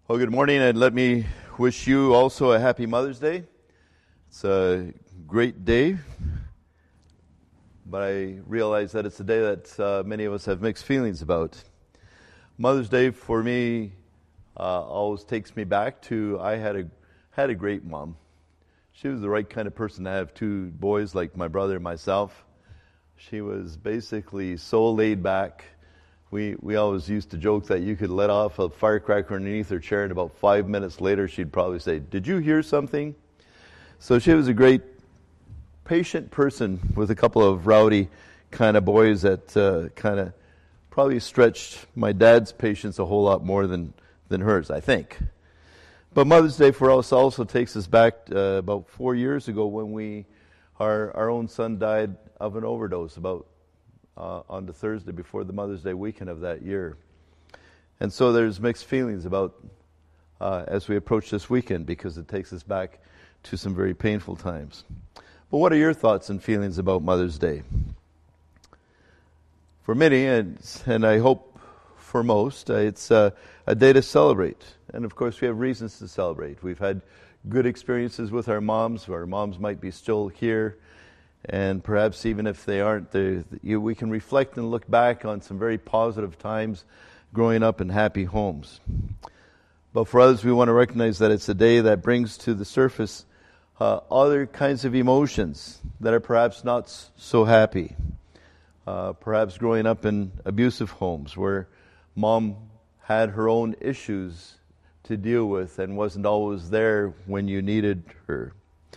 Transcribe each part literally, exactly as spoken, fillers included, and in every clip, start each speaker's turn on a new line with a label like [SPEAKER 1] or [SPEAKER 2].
[SPEAKER 1] Well, good morning, and let me wish you also a happy Mother's Day. It's a great day, but I realize that it's a day that uh, many of us have mixed feelings about. Mother's Day for me uh, always takes me back to I had a had a great mom. She was the right kind of person to have two boys like my brother and myself. She was basically so laid back. We we always used to joke that you could let off a firecracker underneath her chair, and about five minutes later she'd probably say, "Did you hear something?" So she was a great, patient person with a couple of rowdy kind of boys that uh, kind of probably stretched my dad's patience a whole lot more than, than hers, I think. But Mother's Day for us also takes us back uh, about four years ago when we our our own son died of an overdose about Uh, on the Thursday before the Mother's Day weekend of that year. And so there's mixed feelings about uh, as we approach this weekend because it takes us back to some very painful times. But what are your thoughts and feelings about Mother's Day? For many, and, and I hope for most, uh, it's uh, a day to celebrate. And of course we have reasons to celebrate. We've had good experiences with our moms. Our moms might be still here. And perhaps even if they aren't, they, you, we can reflect and look back on some very positive times growing up in happy homes. But for others, we want to recognize that it's a day that brings to the surface uh, other kinds of emotions that are perhaps not so happy. Uh, perhaps growing up in abusive homes where mom had her own issues to deal with and wasn't always there when you needed her.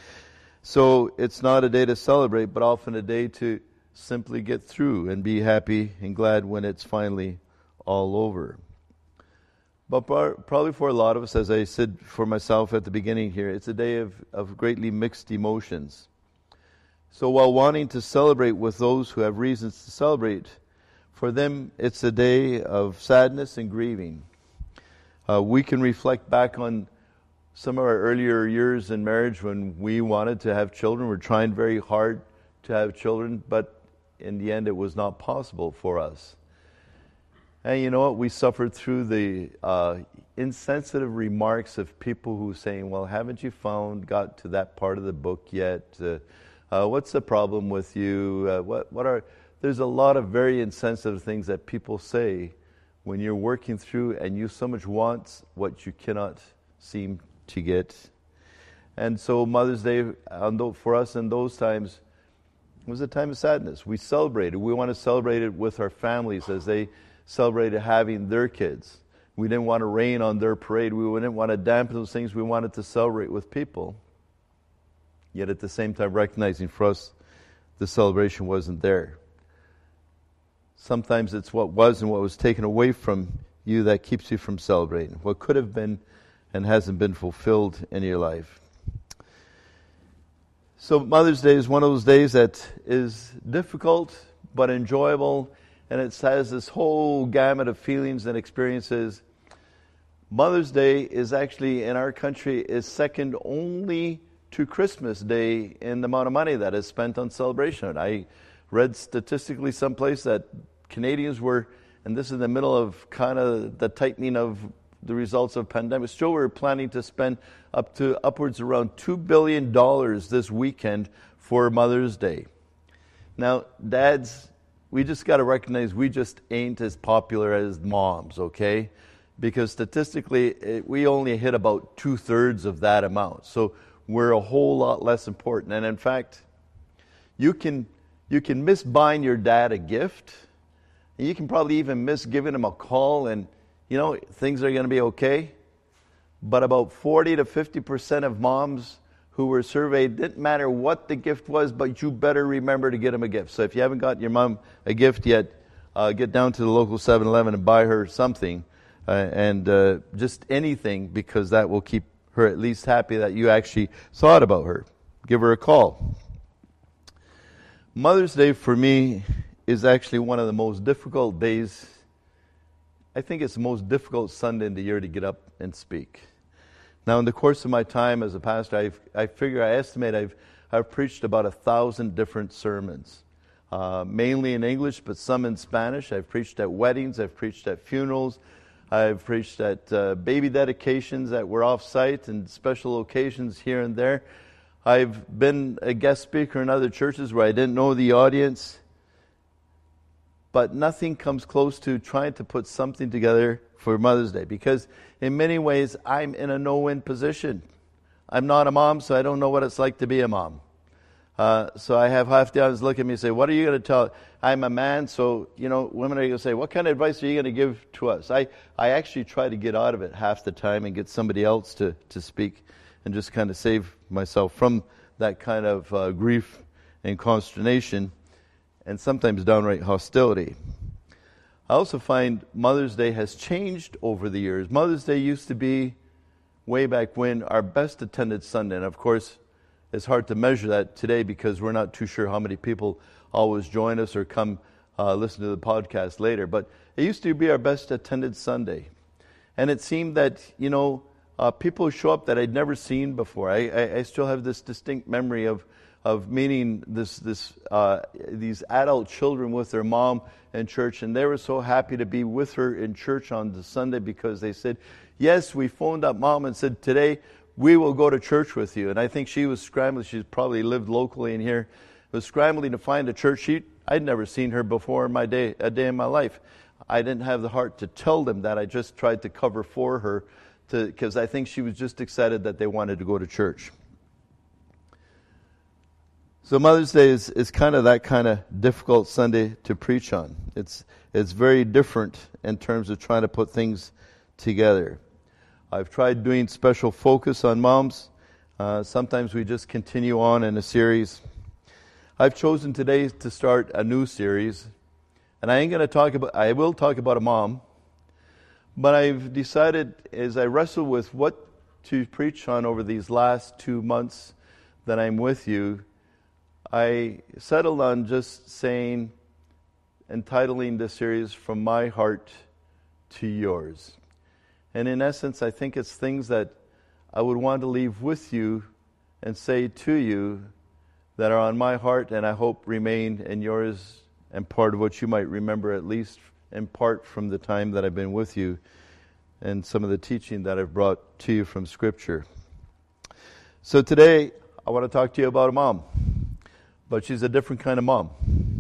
[SPEAKER 1] So it's not a day to celebrate, but often a day to simply get through and be happy and glad when it's finally all over. But probably for a lot of us, as I said for myself at the beginning here, it's a day of, of greatly mixed emotions. So while wanting to celebrate with those who have reasons to celebrate, for them it's a day of sadness and grieving. Uh, we can reflect back on some of our earlier years in marriage when we wanted to have children. We're trying very hard to have children, but in the end it was not possible for us. And you know what? We suffered through the uh, insensitive remarks of people who saying, well, haven't you found, got to that part of the book yet? Uh, uh, what's the problem with you? Uh, what, what are, there's a lot of very insensitive things that people say when you're working through and you so much want what you cannot seem to get. And so Mother's Day for us in those times was a time of sadness. We celebrated. We want to celebrate it with our families as they celebrated having their kids. We didn't want to rain on their parade. We didn't want to dampen those things. We wanted to celebrate with people. Yet at the same time recognizing for us the celebration wasn't there. Sometimes it's what was and what was taken away from you that keeps you from celebrating. What could have been and hasn't been fulfilled in your life. So Mother's Day is one of those days that is difficult but enjoyable, and it has this whole gamut of feelings and experiences. Mother's Day is actually, in our country, is second only to Christmas Day in the amount of money that is spent on celebration. I read statistically someplace that Canadians were, and this is in the middle of kind of the tightening of the results of pandemic, still we're planning to spend up to upwards around two billion dollars this weekend for Mother's Day. Now, dads, we just got to recognize we just ain't as popular as moms, okay? Because statistically, it, we only hit about two-thirds of that amount. So we're a whole lot less important. And in fact, you can you can miss buying your dad a gift, and you can probably even miss giving him a call, and you know, things are going to be okay. But about forty to fifty percent of moms who were surveyed, didn't matter what the gift was, but you better remember to get them a gift. So if you haven't got your mom a gift yet, uh, get down to the local seven eleven and buy her something. Uh, and uh, just anything, because that will keep her at least happy that you actually thought about her. Give her a call. Mother's Day for me is actually one of the most difficult days. I think it's the most difficult Sunday in the year to get up and speak. Now, in the course of my time as a pastor, I've, I figure, I estimate I've, I've preached about a thousand different sermons, uh, mainly in English, but some in Spanish. I've preached at weddings, I've preached at funerals, I've preached at uh, baby dedications that were off-site and special occasions here and there. I've been a guest speaker in other churches where I didn't know the audience. But nothing comes close to trying to put something together for Mother's Day, because in many ways I'm in a no-win position. I'm not a mom, so I don't know what it's like to be a mom. Uh, so I have half the audience look at me and say, what are you going to tell? I'm a man, so, you know, women are going to say, what kind of advice are you going to give to us? I, I actually try to get out of it half the time and get somebody else to, to speak and just kind of save myself from that kind of uh, grief and consternation and sometimes downright hostility. I also find Mother's Day has changed over the years. Mother's Day used to be, way back when, our best attended Sunday. And of course, it's hard to measure that today because we're not too sure how many people always join us or come uh, listen to the podcast later. But it used to be our best attended Sunday. And it seemed that, you know, uh, people show up that I'd never seen before. I, I, I still have this distinct memory of of meeting this this uh, these adult children with their mom in church, and they were so happy to be with her in church on the Sunday because they said, yes, we phoned up mom and said, today we will go to church with you. And I think she was scrambling. She's probably lived locally in here, was scrambling to find a church. She, I'd never seen her before in my day, a day in my life. I didn't have the heart to tell them that. I just tried to cover for her because I think she was just excited that they wanted to go to church. So Mother's Day is, is kind of that kind of difficult Sunday to preach on. It's it's very different in terms of trying to put things together. I've tried doing special focus on moms. Uh, sometimes we just continue on in a series. I've chosen today to start a new series, and I ain't going to talk about. I will talk about a mom, but I've decided as I wrestle with what to preach on over these last two months that I'm with you, I settled on just saying, entitling this series, From My Heart to Yours. And in essence, I think it's things that I would want to leave with you and say to you that are on my heart and I hope remain in yours and part of what you might remember, at least in part from the time that I've been with you and some of the teaching that I've brought to you from Scripture. So today, I want to talk to you about a mom. But she's a different kind of mom.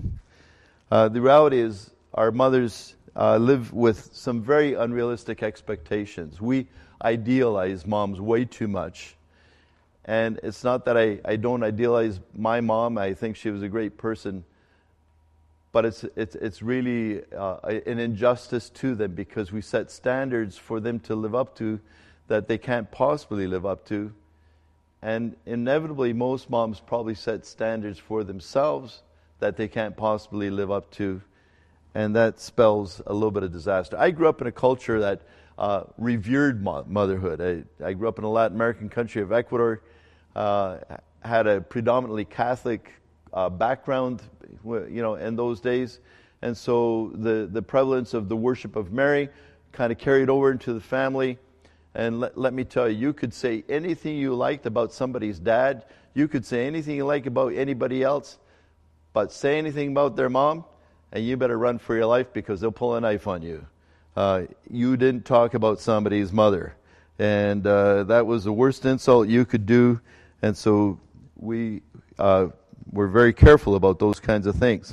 [SPEAKER 1] Uh, the reality is our mothers uh, live with some very unrealistic expectations. We idealize moms way too much. And it's not that I, I don't idealize my mom. I think she was a great person. But it's, it's, it's really uh, an injustice to them because we set standards for them to live up to that they can't possibly live up to. And inevitably, most moms probably set standards for themselves that they can't possibly live up to, and that spells a little bit of disaster. I grew up in a culture that uh, revered mo- motherhood. I, I grew up in a Latin American country of Ecuador, uh, had a predominantly Catholic uh, background, you know, in those days, and so the, the prevalence of the worship of Mary kind of carried over into the family. And let, let me tell you, you could say anything you liked about somebody's dad. You could say anything you like about anybody else. But say anything about their mom, and you better run for your life because they'll pull a knife on you. Uh, you didn't talk about somebody's mother. And uh, that was the worst insult you could do. And so we uh, were very careful about those kinds of things.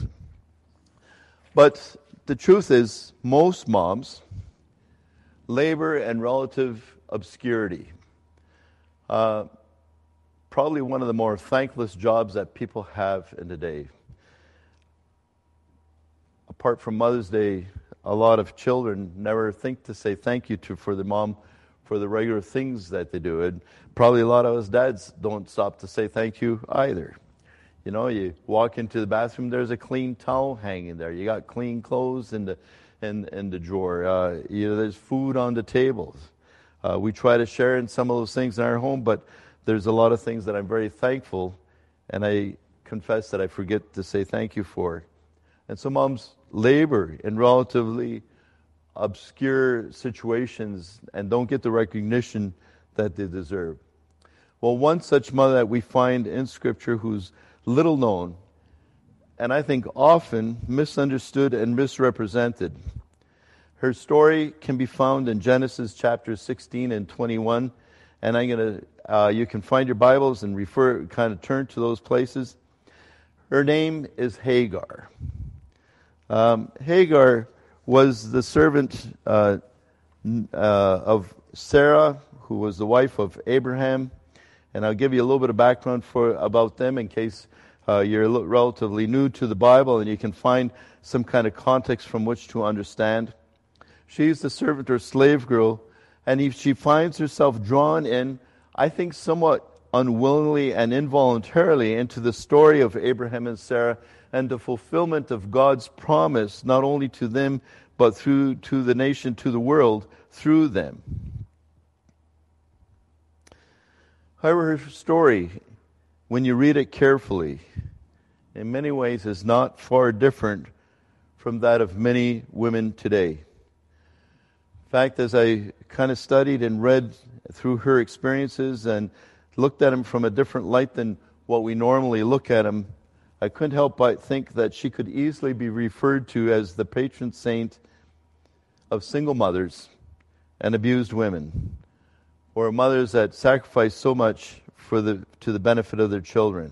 [SPEAKER 1] But the truth is, most moms labor in relative obscurity. Uh, probably one of the more thankless jobs that people have in the day. Apart from Mother's Day, a lot of children never think to say thank you to for their mom for the regular things that they do. And probably a lot of us dads don't stop to say thank you either. You know, you walk into the bathroom, there's a clean towel hanging there. You got clean clothes in the in, in the drawer. Uh, you know, there's food on the tables. Uh, we try to share in some of those things in our home, but there's a lot of things that I'm very thankful, and I confess that I forget to say thank you for. And so moms labor in relatively obscure situations and don't get the recognition that they deserve. Well, one such mother that we find in Scripture who's little known, and I think often misunderstood and misrepresented, Her story can be found in Genesis chapter sixteen and twenty-one, and I'm going to, uh, you can find your Bibles and refer, kind of turn to those places. Her name is Hagar. Um, Hagar was the servant uh, uh, of Sarah, who was the wife of Abraham, and I'll give you a little bit of background for about them in case uh, you're relatively new to the Bible and you can find some kind of context from which to understand. She's the servant or slave girl, and if she finds herself drawn in, I think somewhat unwillingly and involuntarily, into the story of Abraham and Sarah and the fulfillment of God's promise, not only to them, but through to the nation, to the world, through them. However, her story, when you read it carefully, in many ways is not far different from that of many women today. In fact, as I kind of studied and read through her experiences and looked at them from a different light than what we normally look at them, I couldn't help but think that she could easily be referred to as the patron saint of single mothers and abused women, or mothers that sacrifice so much for the to the benefit of their children.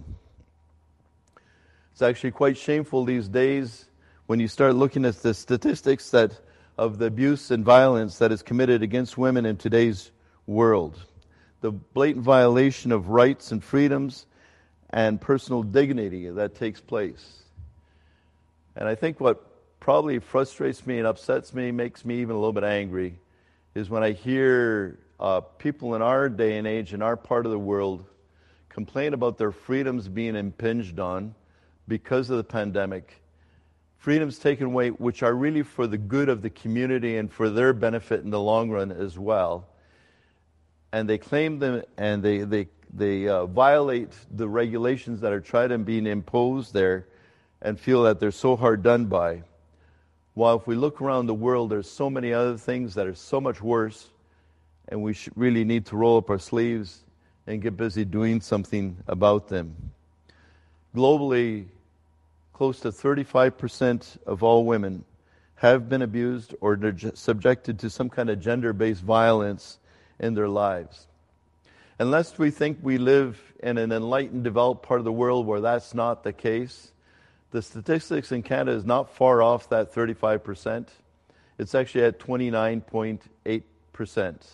[SPEAKER 1] It's actually quite shameful these days when you start looking at the statistics that of the abuse and violence that is committed against women in today's world. The blatant violation of rights and freedoms and personal dignity that takes place. And I think what probably frustrates me and upsets me, makes me even a little bit angry, is when I hear uh, people in our day and age, in our part of the world, complain about their freedoms being impinged on because of the pandemic. Freedoms taken away, which are really for the good of the community and for their benefit in the long run as well. And they claim them, and they they they uh, violate the regulations that are tried and being imposed there, and feel that they're so hard done by. While if we look around the world, there's so many other things that are so much worse, and we should really need to roll up our sleeves and get busy doing something about them. Globally, close to thirty-five percent of all women have been abused or subjected to some kind of gender-based violence in their lives. Unless we think we live in an enlightened, developed part of the world where that's not the case, the statistics in Canada is not far off that thirty-five percent. It's actually at twenty-nine point eight percent.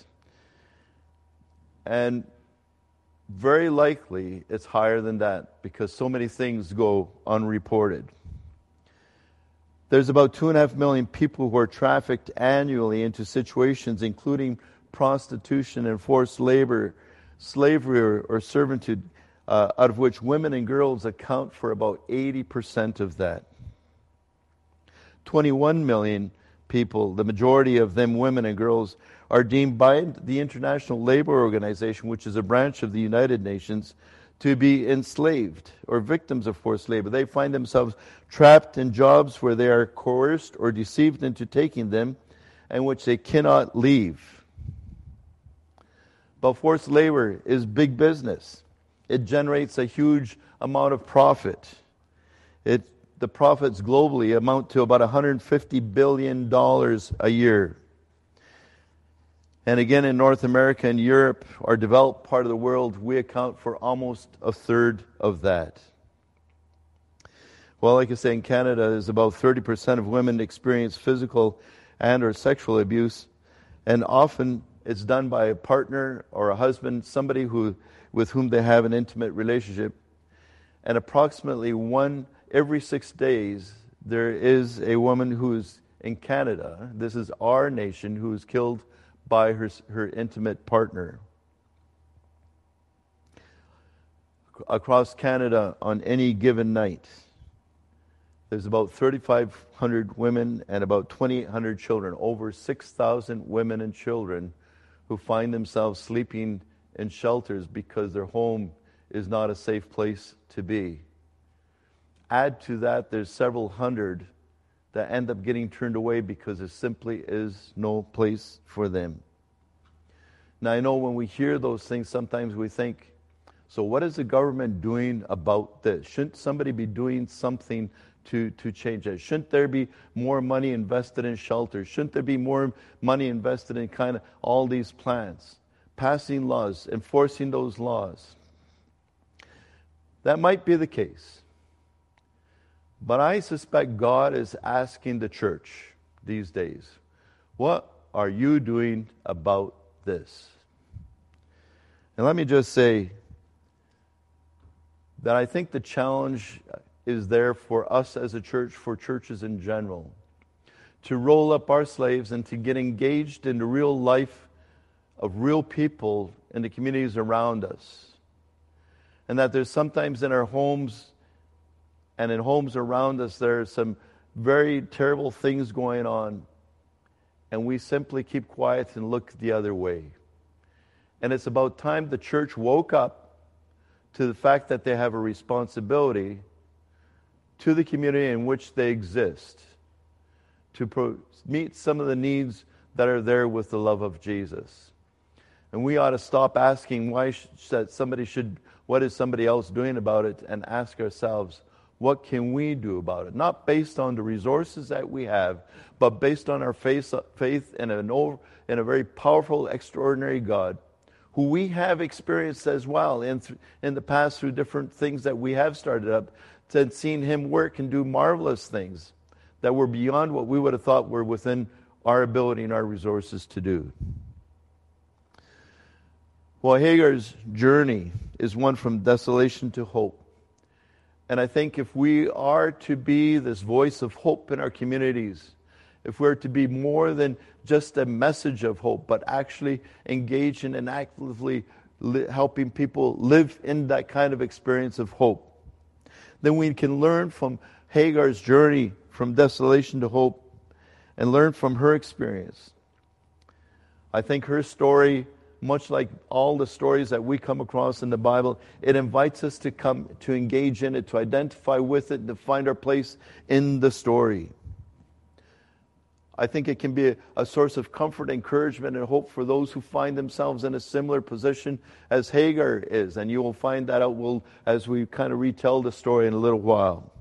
[SPEAKER 1] And very likely it's higher than that because so many things go unreported. There's about two and a half million people who are trafficked annually into situations including prostitution and forced labor, slavery or, or servitude, uh, out of which women and girls account for about eighty percent of that. twenty-one million people, the majority of them women and girls, are deemed by the International Labor Organization, which is a branch of the United Nations, to be enslaved or victims of forced labor. They find themselves trapped in jobs where they are coerced or deceived into taking them and which they cannot leave. But forced labor is big business. It generates a huge amount of profit. It, the profits globally amount to about one hundred fifty billion dollars a year. And again, in North America and Europe, our developed part of the world, we account for almost a third of that. Well, like I say, in Canada, is about thirty percent of women experience physical and or sexual abuse, and often it's done by a partner or a husband, somebody who with whom they have an intimate relationship. And approximately one every six days, there is a woman who's in Canada, this is our nation, who is killed by her, her intimate partner. Across Canada on any given night, there's about thirty-five hundred women and about twenty-eight hundred children, over six thousand women and children who find themselves sleeping in shelters because their home is not a safe place to be. Add to that, there's several hundred that end up getting turned away because there simply is no place for them. Now, I know when we hear those things, sometimes we think, so what is the government doing about this? Shouldn't somebody be doing something to, to change that? Shouldn't there be more money invested in shelters? Shouldn't there be more money invested in kind of all these plans? Passing laws, enforcing those laws. That might be the case. But I suspect God is asking the church these days, what are you doing about this? And let me just say that I think the challenge is there for us as a church, for churches in general, to roll up our sleeves and to get engaged in the real life of real people in the communities around us. And that there's sometimes in our homes and in homes around us, there are some very terrible things going on, and we simply keep quiet and look the other way. And it's about time the church woke up to the fact that they have a responsibility to the community in which they exist, to pro- meet some of the needs that are there with the love of Jesus. And we ought to stop asking why sh- that somebody should, what is somebody else doing about it, and ask ourselves, what can we do about it? Not based on the resources that we have, but based on our faith, faith in, an over, in a very powerful, extraordinary God, who we have experienced as well in, th- in the past through different things that we have started up, and seen Him work and do marvelous things that were beyond what we would have thought were within our ability and our resources to do. Well, Hagar's journey is one from desolation to hope. And I think if we are to be this voice of hope in our communities, if we're to be more than just a message of hope, but actually engage in and actively li- helping people live in that kind of experience of hope, then we can learn from Hagar's journey from desolation to hope and learn from her experience. I think her story, much like all the stories that we come across in the Bible, it invites us to come to engage in it, to identify with it, to find our place in the story. I think it can be a, a source of comfort, encouragement, and hope for those who find themselves in a similar position as Hagar is. And you will find that out we'll, as we kind of retell the story in a little while.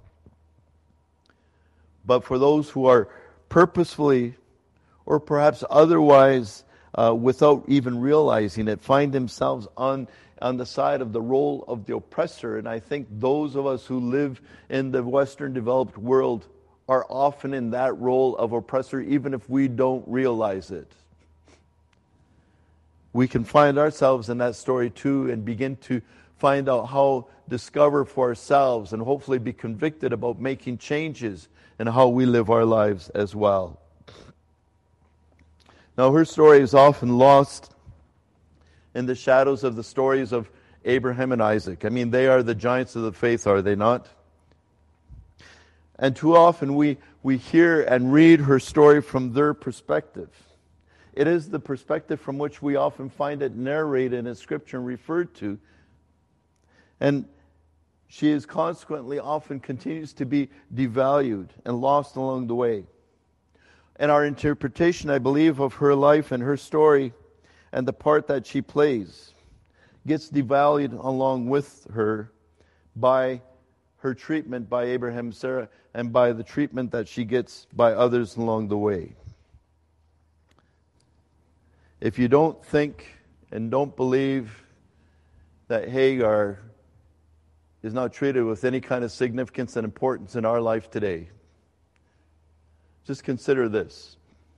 [SPEAKER 1] But for those who are purposefully or perhaps otherwise Uh, without even realizing it, find themselves on, on the side of the role of the oppressor. And I think those of us who live in the Western developed world are often in that role of oppressor, even if we don't realize it. We can find ourselves in that story too and begin to find out how, discover for ourselves, and hopefully be convicted about making changes in how we live our lives as well. Now, her story is often lost in the shadows of the stories of Abraham and Isaac. I mean, they are the giants of the faith, are they not? And too often we, we hear and read her story from their perspective. It is the perspective from which we often find it narrated in Scripture and referred to. And she is consequently often continues to be devalued and lost along the way. And our interpretation, I believe, of her life and her story and the part that she plays gets devalued along with her by her treatment by Abraham and Sarah and by the treatment that she gets by others along the way. If you don't think and don't believe that Hagar is not treated with any kind of significance and importance in our life today, just consider this.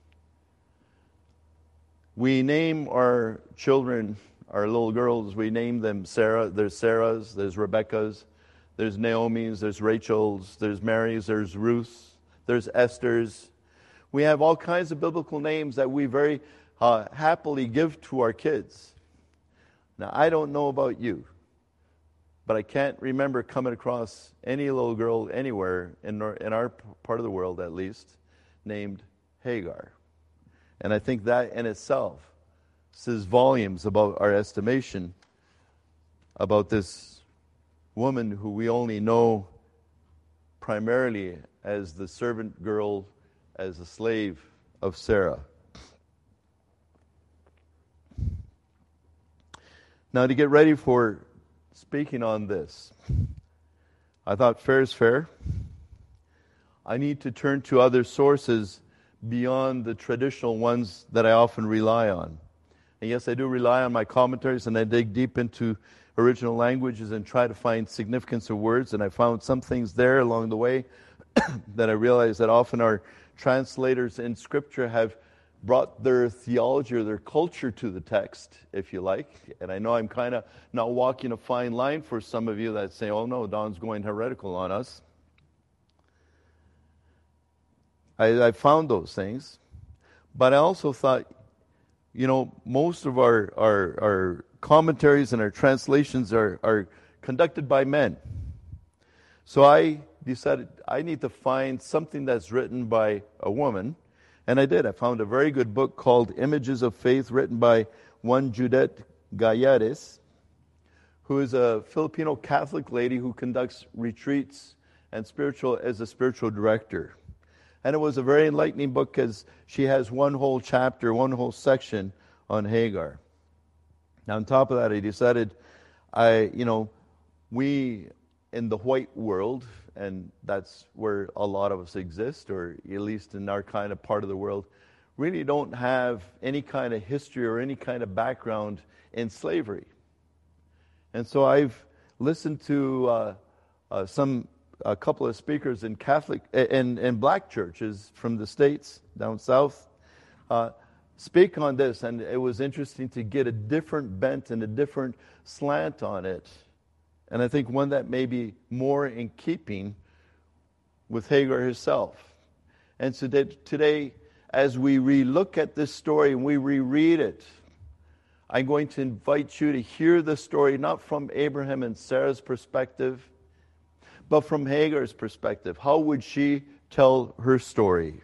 [SPEAKER 1] We name our children, our little girls, we name them Sarah. There's Sarahs, there's Rebecca's, there's Naomi's, there's Rachel's, there's Mary's, there's Ruth's, there's Esther's. We have all kinds of biblical names that we very uh, happily give to our kids. Now, I don't know about you, but I can't remember coming across any little girl anywhere in our, in our part of the world, at least, named Hagar. And I think that in itself says volumes about our estimation about this woman who we only know primarily as the servant girl, as a slave of Sarah. Now, to get ready for speaking on this, I thought fair is fair. I need to turn to other sources beyond the traditional ones that I often rely on. And yes, I do rely on my commentaries, and I dig deep into original languages and try to find significance of words, and I found some things there along the way that I realized that often our translators in Scripture have brought their theology or their culture to the text, if you like. And I know I'm kind of not walking a fine line for some of you that say, oh no, Don's going heretical on us. I, I found those things. But I also thought, you know, most of our, our, our commentaries and our translations are, are conducted by men. So I decided I need to find something that's written by a woman. And I did. I found a very good book called Images of Faith, written by one Judith Gallares, who is a Filipino Catholic lady who conducts retreats and spiritual as a spiritual director. And it was a very enlightening book because she has one whole chapter, one whole section on Hagar. Now, on top of that, I decided, I, you know, we in the white world, and that's where a lot of us exist, or at least in our kind of part of the world, really don't have any kind of history or any kind of background in slavery. And so I've listened to uh, uh, some a couple of speakers in Catholic and, and black churches from the States down south uh, speak on this, and it was interesting to get a different bent and a different slant on it. And I think one that may be more in keeping with Hagar herself. And so that today, as we re-look at this story and we reread it, I'm going to invite you to hear the story not from Abraham and Sarah's perspective, but from Hagar's perspective. How would she tell her story?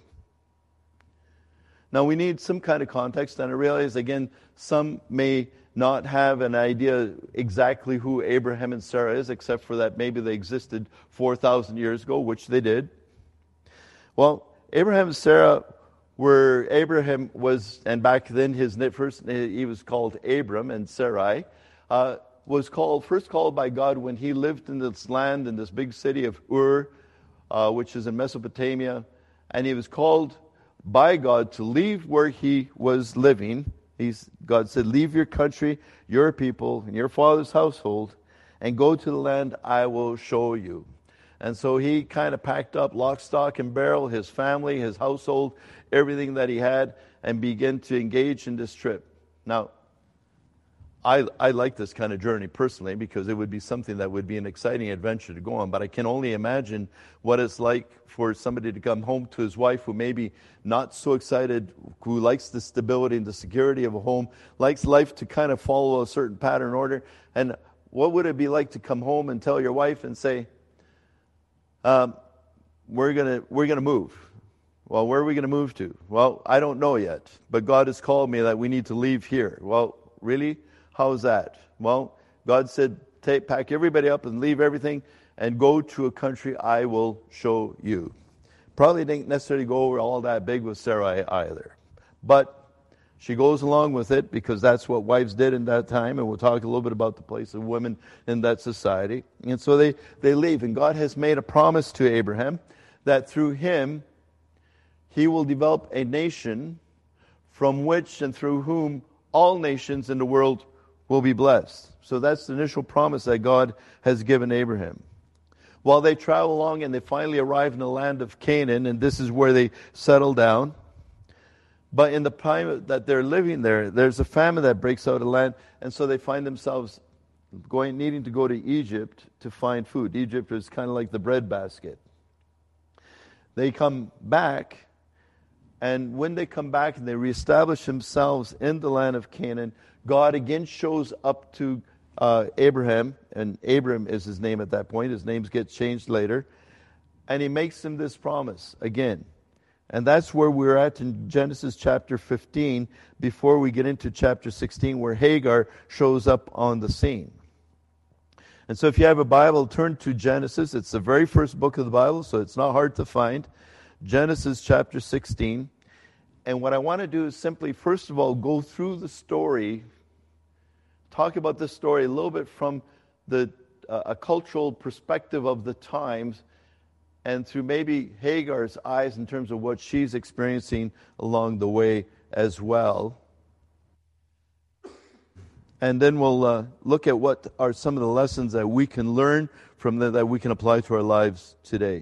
[SPEAKER 1] Now, we need some kind of context, and I realize, again, some may not have an idea exactly who Abraham and Sarah is, except for that maybe they existed four thousand years ago, which they did. Well, Abraham and Sarah were, Abraham was, and back then his first, he was called Abram, and Sarai uh, was called, first called by God when he lived in this land, in this big city of Ur, uh, which is in Mesopotamia, and he was called by God to leave where he was living. He's, God said, leave your country, your people, and your father's household, and go to the land I will show you. And so he kind of packed up lock, stock, and barrel, his family, his household, everything that he had, and began to engage in this trip. Now, I, I like this kind of journey personally because it would be something that would be an exciting adventure to go on, but I can only imagine what it's like for somebody to come home to his wife who may be not so excited, who likes the stability and the security of a home, likes life to kind of follow a certain pattern order. And what would it be like to come home and tell your wife and say, um, we're gonna we're gonna move. Well, where are we going to move to? Well, I don't know yet, but God has called me that we need to leave here. Well, really? How's that? Well, God said, take, pack everybody up and leave everything and go to a country I will show you. Probably didn't necessarily go over all that big with Sarai either. But she goes along with it because that's what wives did in that time, and we'll talk a little bit about the place of women in that society. And so they, they leave, and God has made a promise to Abraham that through him, he will develop a nation from which and through whom all nations in the world will be blessed. So that's the initial promise that God has given Abraham. While they travel along and they finally arrive in the land of Canaan, and this is where they settle down. But in the time that they're living there, there's a famine that breaks out of the land, and so they find themselves going, needing to go to Egypt to find food. Egypt is kind of like the breadbasket. They come back, and when they come back and they reestablish themselves in the land of Canaan, God again shows up to uh, Abraham, and Abram is his name at that point. His name gets changed later. And he makes him this promise again. And that's where we're at in Genesis chapter fifteen, before we get into chapter sixteen, where Hagar shows up on the scene. And so if you have a Bible, turn to Genesis. It's the very first book of the Bible, so it's not hard to find. Genesis chapter sixteen. And what I want to do is simply, first of all, go through the story, talk about this story a little bit from the uh, a cultural perspective of the times, and through maybe Hagar's eyes in terms of what she's experiencing along the way as well. And then we'll uh, look at what are some of the lessons that we can learn from that that we can apply to our lives today.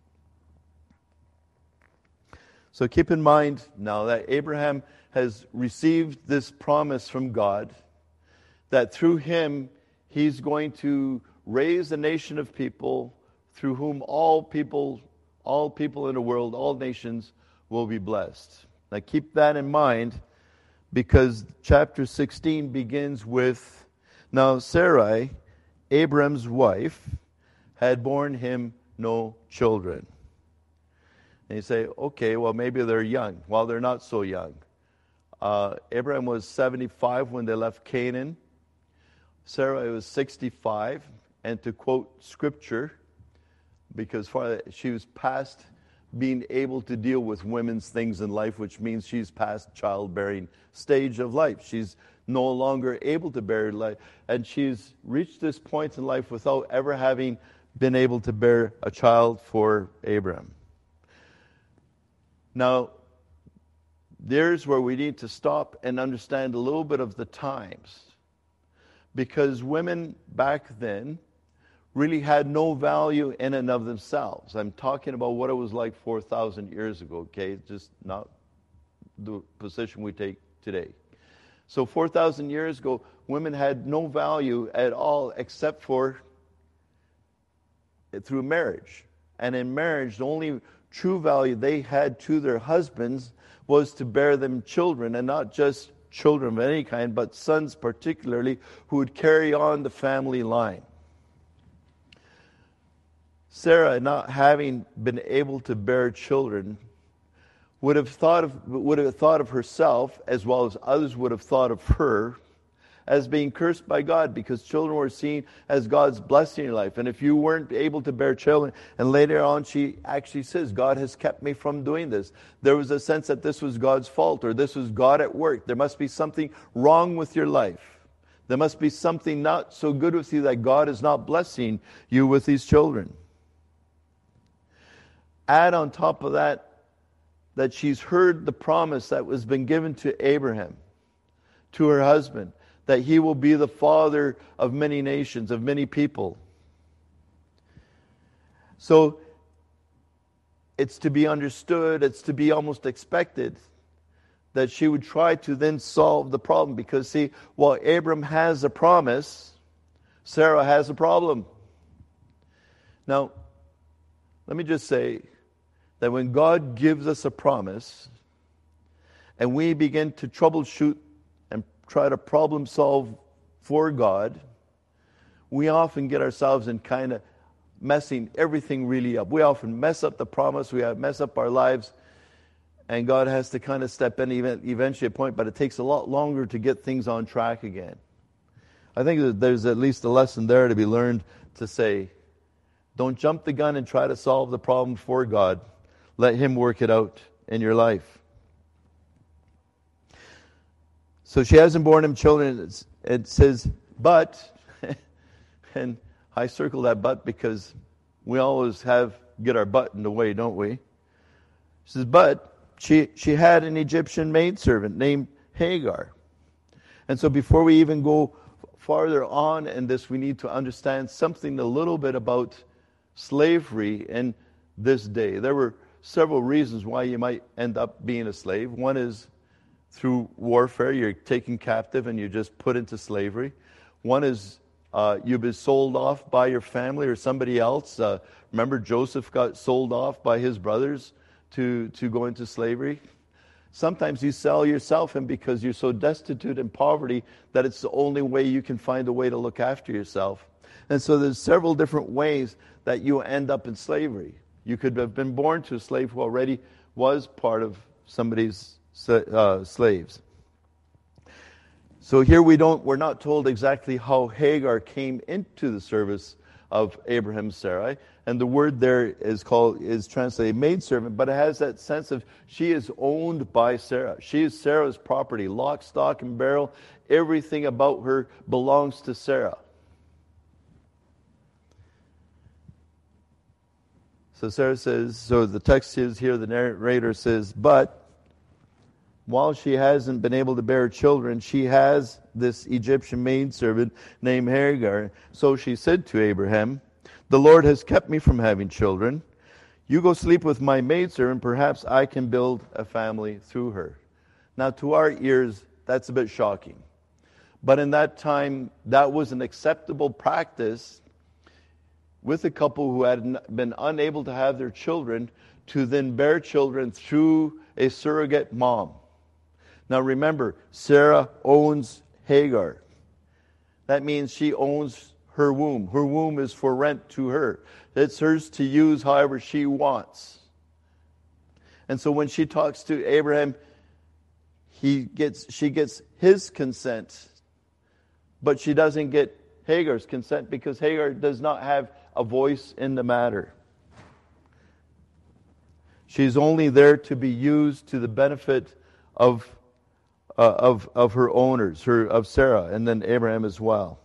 [SPEAKER 1] So keep in mind now that Abraham has received this promise from God that through him he's going to raise a nation of people through whom all people, all people in the world, all nations will be blessed. Now keep that in mind, because chapter sixteen begins with, now Sarai, Abraham's wife, had borne him no children. And you say, okay, well maybe they're young. Well, they're not so young. Uh, Abraham was seventy-five when they left Canaan. Sarai was sixty-five. And to quote scripture, because she was past being able to deal with women's things in life, which means she's past childbearing stage of life. She's no longer able to bear life. And she's reached this point in life without ever having been able to bear a child for Abraham. Now, there's where we need to stop and understand a little bit of the times. Because women back then really had no value in and of themselves. I'm talking about what it was like four thousand years ago, okay? Just not the position we take today. So four thousand years ago, women had no value at all except for through marriage. And in marriage, the only true value they had to their husbands was to bear them children, and not just children of any kind, but sons particularly, who would carry on the family line. Sarah, not having been able to bear children, would have thought of would have thought of herself, as well as others would have thought of her, as being cursed by God, because children were seen as God's blessing in life. And if you weren't able to bear children, and later on she actually says, God has kept me from doing this. There was a sense that this was God's fault, or this was God at work. There must be something wrong with your life. There must be something not so good with you that God is not blessing you with these children. Add on top of that, that she's heard the promise that was been given to Abraham, to her husband, that he will be the father of many nations, of many people. So it's to be understood, it's to be almost expected that she would try to then solve the problem. Because see, while Abram has a promise, Sarah has a problem. Now, let me just say that when God gives us a promise and we begin to troubleshoot and try to problem solve for God, we often get ourselves in kind of messing everything really up. We often mess up the promise, we mess up our lives, and God has to kind of step in eventually at a point, but it takes a lot longer to get things on track again. I think that there's at least a lesson there to be learned to say, don't jump the gun and try to solve the problem for God. Let Him work it out in your life. So she hasn't borne him children. It says, but, and I circle that but because we always have, get our butt in the way, don't we? She says, but she, she had an Egyptian maidservant named Hagar. And so before we even go farther on in this, we need to understand something a little bit about slavery in this day. There were several reasons why you might end up being a slave. One is through warfare, you're taken captive and you're just put into slavery. One is uh, you've been sold off by your family or somebody else. Uh, remember, Joseph got sold off by his brothers to, to go into slavery. Sometimes you sell yourself in because you're so destitute in poverty that it's the only way you can find a way to look after yourself. And so there's several different ways that you end up in slavery. You could have been born to a slave who already was part of somebody's uh, slaves. So here we don't, we're not told exactly how Hagar came into the service of Abraham, Sarai, and the word there is called is translated maidservant, but it has that sense of she is owned by Sarah. She is Sarah's property, lock, stock, and barrel. Everything about her belongs to Sarah. So Sarah says, so the text is here, the narrator says, but while she hasn't been able to bear children, she has this Egyptian maidservant named Hagar. So she said to Abraham, the Lord has kept me from having children. You go sleep with my maidservant, perhaps I can build a family through her. Now to our ears, that's a bit shocking. But in that time, that was an acceptable practice with a couple who had been unable to have their children to then bear children through a surrogate mom. Now remember, Sarah owns Hagar. That means she owns her womb. Her womb is for rent to her. It's hers to use however she wants. And so when she talks to Abraham, he gets, she gets his consent, but she doesn't get Hagar's consent because Hagar does not have a voice in the matter. She's only there to be used to the benefit of uh, of of her owners, her of Sarah, and then Abraham as well.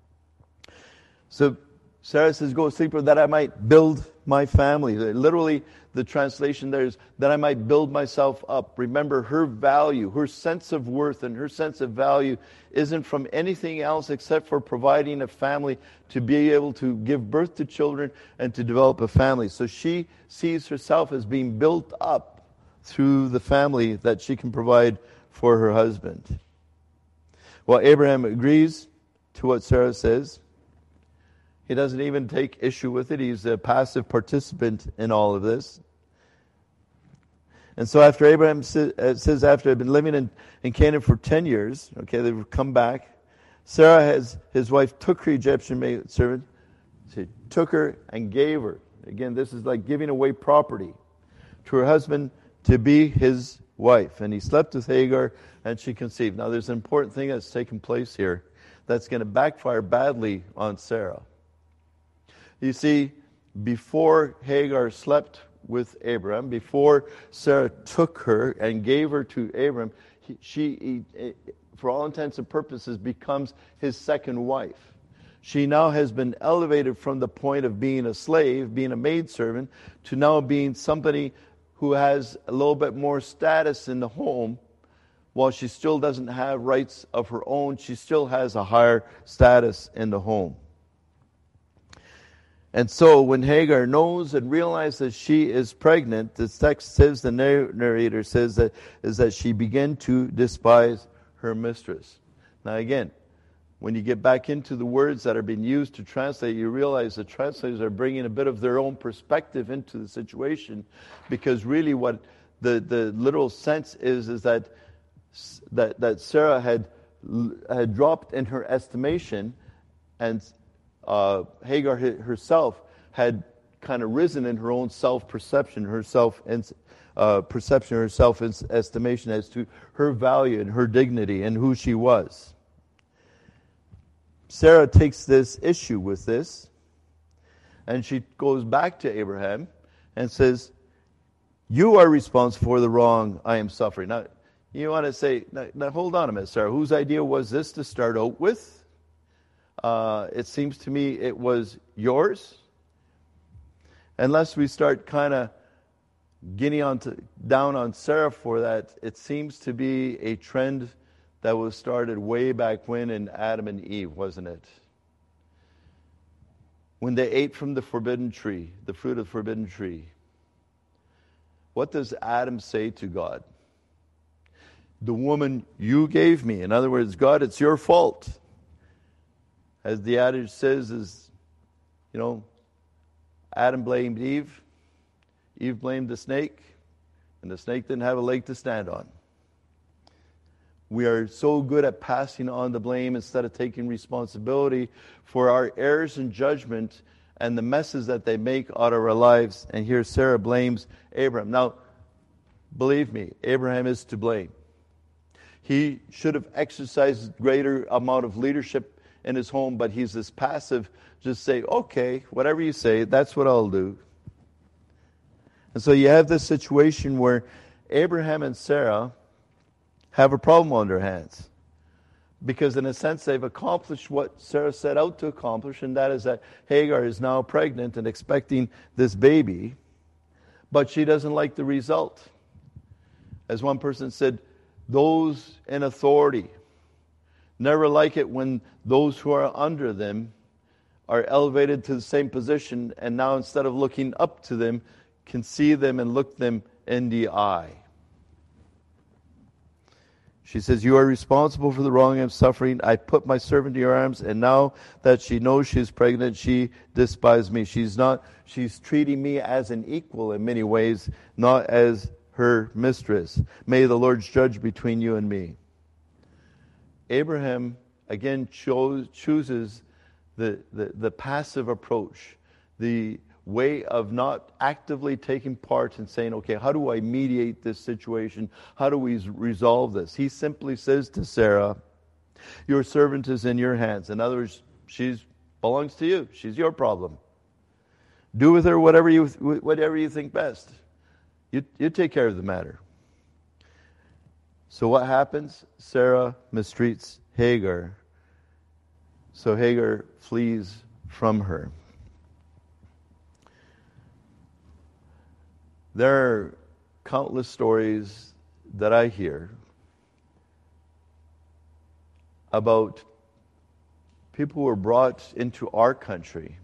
[SPEAKER 1] So Sarah says, "Go sleep with that I might build my family." Literally, the translation there is that I might build myself up. Remember, her value, her sense of worth, and her sense of value isn't from anything else except for providing a family to be able to give birth to children and to develop a family. So she sees herself as being built up through the family that she can provide for her husband. Well, Abraham agrees to what Sarah says. He doesn't even take issue with it. He's a passive participant in all of this. And so after Abraham says, it says after I've been living in, in Canaan for ten years, okay, they've come back. Sarah, has his wife, took her Egyptian maid servant. She took her and gave her. Again, this is like giving away property to her husband to be his wife. And he slept with Hagar and she conceived. Now there's an important thing that's taken place here that's going to backfire badly on Sarah. You see, before Hagar slept with Abraham, before Sarah took her and gave her to Abraham, he, she, he, for all intents and purposes, becomes his second wife. She now has been elevated from the point of being a slave, being a maidservant, to now being somebody who has a little bit more status in the home. While she still doesn't have rights of her own, she still has a higher status in the home. And so when Hagar knows and realizes she is pregnant, the text says, the narrator says, that is that she began to despise her mistress. Now again, when you get back into the words that are being used to translate, you realize the translators are bringing a bit of their own perspective into the situation, because really what the, the literal sense is, is that, that, that Sarah had, had dropped in her estimation, and Uh, Hagar herself had kind of risen in her own self-perception, her self-perception, her self-estimation as to her value and her dignity and who she was. Sarah takes this issue with this, and she goes back to Abraham and says, "You are responsible for the wrong I am suffering." Now, you want to say, now, now hold on a minute, Sarah. Whose idea was this to start out with? Uh, it seems to me it was yours. Unless we start kind of getting on to, down on Sarah for that, it seems to be a trend that was started way back when in Adam and Eve, wasn't it? When they ate from the forbidden tree, the fruit of the forbidden tree, what does Adam say to God? The woman you gave me. In other words, God, it's your fault. As the adage says, is, you know, Adam blamed Eve, Eve blamed the snake, and the snake didn't have a leg to stand on. We are so good at passing on the blame instead of taking responsibility for our errors in judgment and the messes that they make out of our lives. And here Sarah blames Abraham. Now, believe me, Abraham is to blame. He should have exercised greater amount of leadership in his home, but he's this passive, just say, okay, whatever you say, that's what I'll do. And so you have this situation where Abraham and Sarah have a problem on their hands. Because in a sense, they've accomplished what Sarah set out to accomplish, and that is that Hagar is now pregnant and expecting this baby. but she doesn't like the result. As one person said, those in authority never like it when those who are under them are elevated to the same position, and now instead of looking up to them, can see them and look them in the eye. She says, you are responsible for the wrong I'm suffering. I put my servant in your arms, and now that she knows she's pregnant, she despises me. She's not, she's treating me as an equal in many ways, not as her mistress. May the Lord judge between you and me. Abraham, again, chose, chooses the, the, the passive approach, the way of not actively taking part and saying, okay, how do I mediate this situation? How do we resolve this? He simply says to Sarah, your servant is in your hands. In other words, she belongs to you. She's your problem. Do with her whatever you whatever you think best. You, you take care of the matter. So what happens? Sarah mistreats Hagar. So Hagar flees from her. There are countless stories that I hear about people who were brought into our country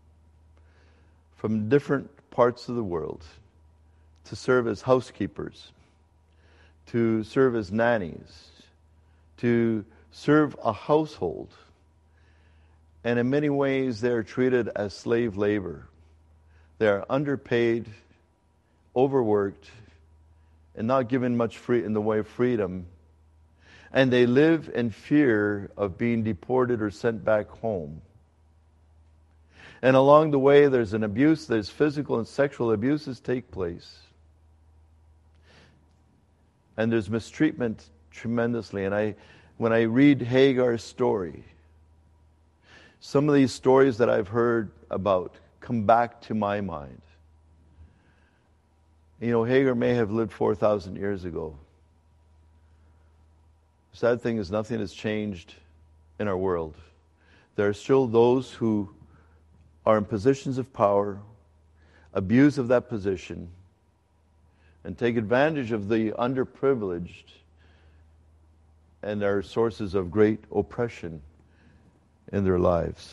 [SPEAKER 1] from different parts of the world to serve as housekeepers, to serve as nannies, to serve a household. And in many ways, they are treated as slave labor. They are underpaid, overworked, and not given much free in the way of freedom. And they live in fear of being deported or sent back home. And along the way, there's an abuse, there's physical and sexual abuses take place. And there's mistreatment tremendously. And I, when I read Hagar's story, some of these stories that I've heard about come back to my mind. You know, Hagar may have lived four thousand years ago. The sad thing is nothing has changed in our world. There are still those who are in positions of power, abuse of that position, and take advantage of the underprivileged, and are sources of great oppression in their lives.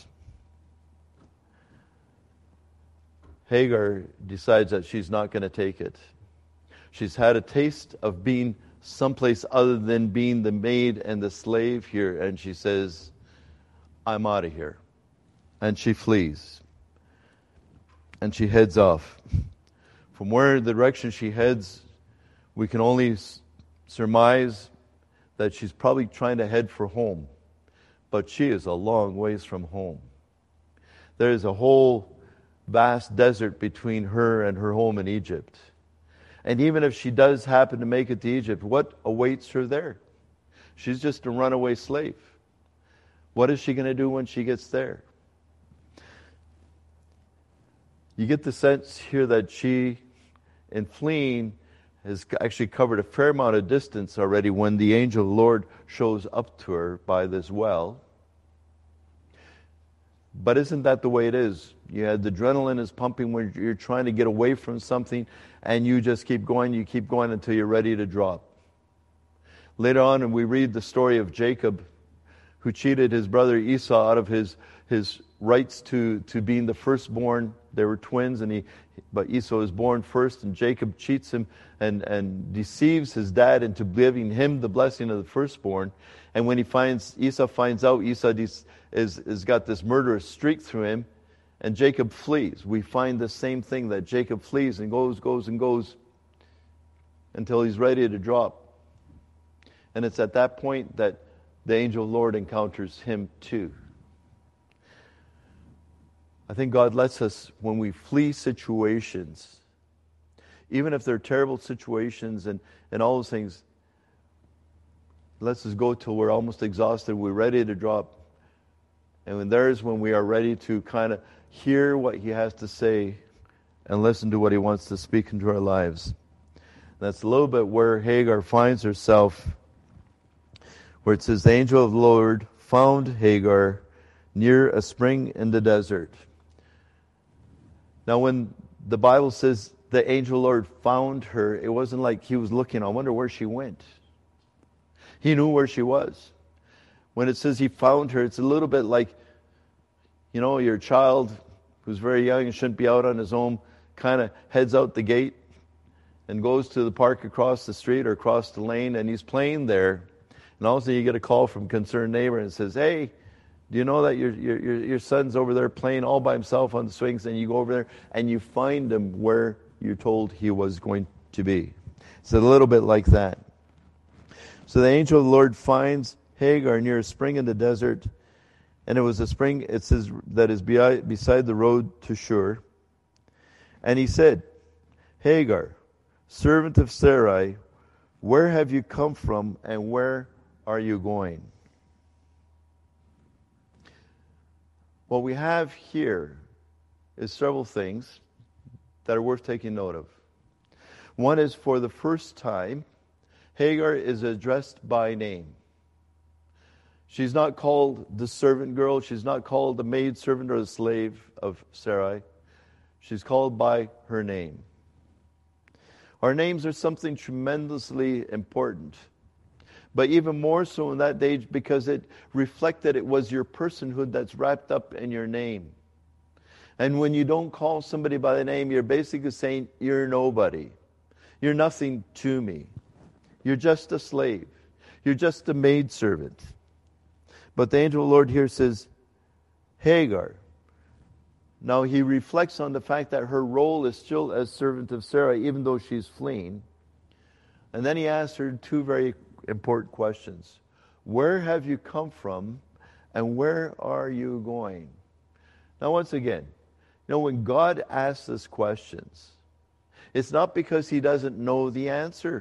[SPEAKER 1] Hagar decides that she's not going to take it. She's had a taste of being someplace other than being the maid and the slave here, and she says, I'm out of here. And she flees. And she heads off. From where the direction she heads, we can only surmise that she's probably trying to head for home. But she is a long ways from home. There is a whole vast desert between her and her home in Egypt. And even if she does happen to make it to Egypt, what awaits her there? She's just a runaway slave. What is she going to do when she gets there? You get the sense here that she, in fleeing, has actually covered a fair amount of distance already when the angel of the Lord shows up to her by this well. But isn't that the way it is? You had the adrenaline is pumping when you're trying to get away from something, and you just keep going, you keep going until you're ready to drop. Later on, and we read the story of Jacob, who cheated his brother Esau out of his, his rights to, to being the firstborn. They were twins, and he, but Esau is born first, and Jacob cheats him and, and deceives his dad into giving him the blessing of the firstborn. And when he finds Esau finds out, Esau is, is, is got this murderous streak through him, and Jacob flees. We find the same thing, that Jacob flees and goes, goes, and goes until he's ready to drop. And it's at that point that the angel of the Lord encounters him too. I think God lets us, when we flee situations, even if they're terrible situations and, and all those things, lets us go till we're almost exhausted, we're ready to drop. And when there's when we are ready to kind of hear what He has to say and listen to what He wants to speak into our lives. That's a little bit where Hagar finds herself, where it says, the angel of the Lord found Hagar near a spring in the desert. Now when the Bible says the angel Lord found her, it wasn't like he was looking, I wonder where she went. He knew where she was. When it says he found her, it's a little bit like, you know, your child who's very young and shouldn't be out on his own, kind of heads out the gate and goes to the park across the street or across the lane, and he's playing there. And all of a sudden you get a call from a concerned neighbor and it says, hey, do you know that your, your, your, your son's over there playing all by himself on the swings? And you go over there and you find him where you're told he was going to be. It's a little bit like that. So the angel of the Lord finds Hagar near a spring in the desert. And it was a spring, it says, that is beside the road to Shur. And he said, Hagar, servant of Sarai, where have you come from and where are you going? What we have here is several things that are worth taking note of. One is, for the first time, Hagar is addressed by name. She's not called the servant girl. She's not called the maid servant or the slave of Sarai. She's called by her name. Our names are something tremendously important. But even more so in that day, because it reflected it was your personhood that's wrapped up in your name. And when you don't call somebody by the name, you're basically saying, you're nobody. You're nothing to me. You're just a slave. You're just a maidservant. But the angel of the Lord here says, Hagar. Now he reflects on the fact that her role is still as servant of Sarai, even though she's fleeing. And then he asks her two very important questions. Where have you come from and where are you going? Now once again, you know, when God asks us questions, it's not because he doesn't know the answer.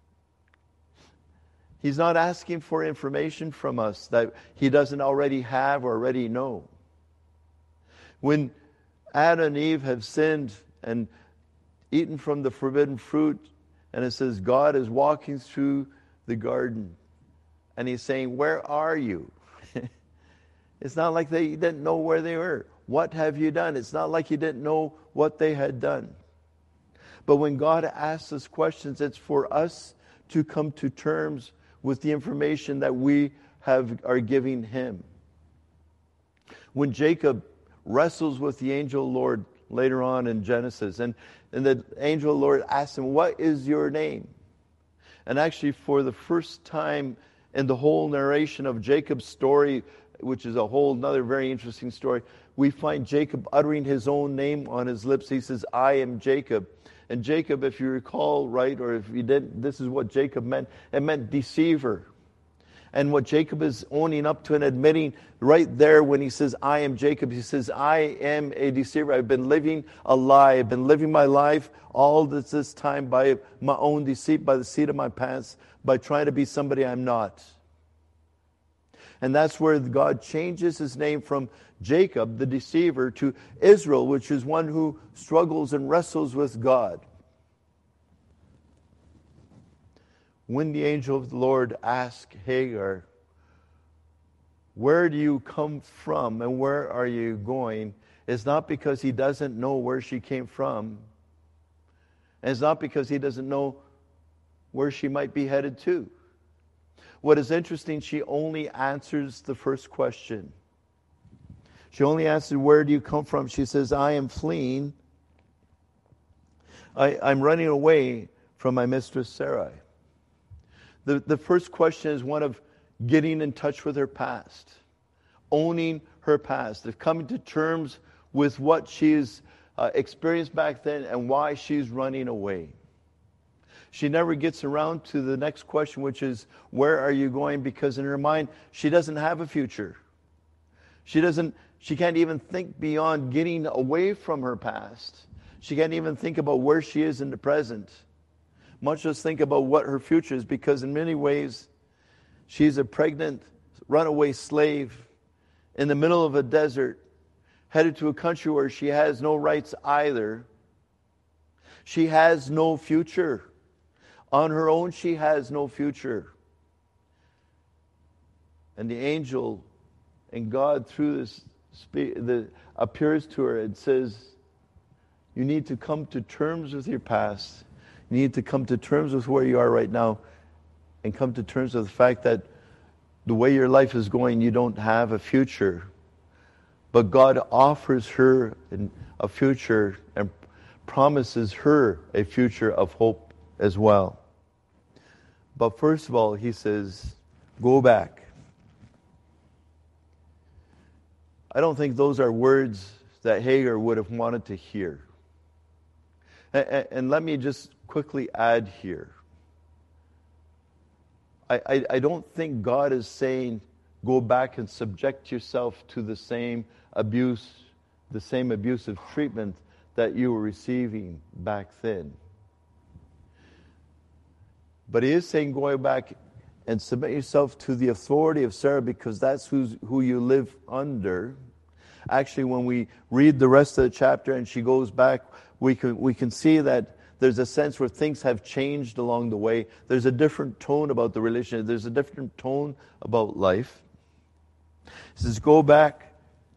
[SPEAKER 1] He's not asking for information from us that he doesn't already have or already know. When Adam and Eve have sinned and eaten from the forbidden fruit, and it says God is walking through the garden, and he's saying, where are you? It's not like they didn't know where they were. What have you done? It's not like he didn't know what they had done. But when God asks us questions, it's for us to come to terms with the information that we have are giving him. When Jacob wrestles with the angel Lord later on in Genesis, and, and the angel Lord asks him, what is your name? And actually, for the first time in the whole narration of Jacob's story, which is a whole another very interesting story, we find Jacob uttering his own name on his lips. He says, I am Jacob. And Jacob, if you recall right, or if you didn't, this is what Jacob meant. It meant deceiver. And what Jacob is owning up to and admitting right there when he says, I am Jacob, he says, I am a deceiver. I've been living a lie. I've been living my life all this, this time by my own deceit, by the seat of my pants, by trying to be somebody I'm not. And that's where God changes his name from Jacob, the deceiver, to Israel, which is one who struggles and wrestles with God. When the angel of the Lord asked Hagar, where do you come from and where are you going? It's not because he doesn't know where she came from. And it's not because he doesn't know where she might be headed to. What is interesting, she only answers the first question. She only answered, where do you come from? She says, I am fleeing. I, I'm running away from my mistress Sarai. The, the first question is one of getting in touch with her past, owning her past, of coming to terms with what she's uh, experienced back then and why she's running away. She never gets around to the next question, which is, where are you going? Because in her mind, she doesn't have a future. She doesn't. She can't even think beyond getting away from her past. She can't even think about where she is in the present, much less think about what her future is, because in many ways, she's a pregnant, runaway slave in the middle of a desert, headed to a country where she has no rights either. She has no future. On her own, she has no future. And the angel and God, through this, the, appears to her and says, You need to come to terms with your past. You need to come to terms with where you are right now and come to terms with the fact that the way your life is going, you don't have a future. But God offers her a future and promises her a future of hope as well. But first of all, he says, go back. I don't think those are words that Hagar would have wanted to hear. And, and let me just quickly add here. I, I, I don't think God is saying, go back and subject yourself to the same abuse, the same abusive treatment that you were receiving back then. But he is saying, go back and submit yourself to the authority of Sarah, because that's who's, who you live under. Actually, when we read the rest of the chapter and she goes back, we can we can see that there's a sense where things have changed along the way. There's a different tone about the relationship. There's a different tone about life. He says, go back,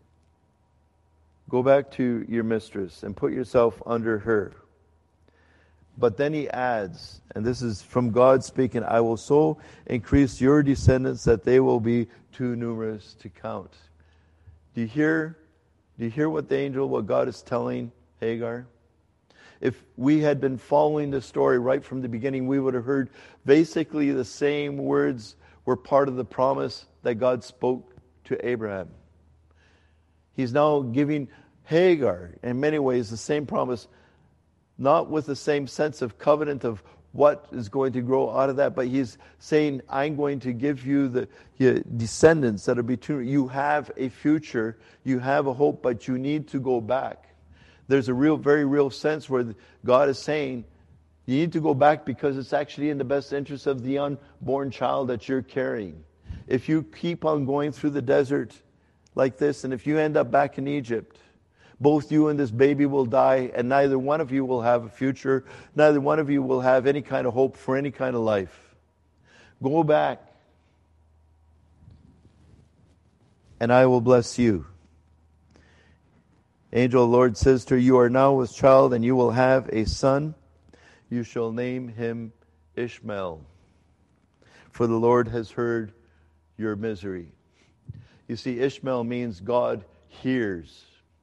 [SPEAKER 1] go back to your mistress and put yourself under her. But then he adds, and this is from God speaking, I will so increase your descendants that they will be too numerous to count. Do you hear, do you hear what the angel, what God is telling Hagar? If we had been following the story right from the beginning, we would have heard basically the same words were part of the promise that God spoke to Abraham. He's now giving Hagar, in many ways, the same promise, not with the same sense of covenant of what is going to grow out of that, but he's saying, I'm going to give you the your descendants that are between. You have a future, you have a hope, but you need to go back. There's a real, very real sense where God is saying, you need to go back because it's actually in the best interest of the unborn child that you're carrying. If you keep on going through the desert like this, and if you end up back in Egypt, both you and this baby will die, and neither one of you will have a future. Neither one of you will have any kind of hope for any kind of life. Go back, and I will bless you. Angel of the Lord says to her, you are now with child, and you will have a son. You shall name him Ishmael, for the Lord has heard your misery. You see, Ishmael means God hears.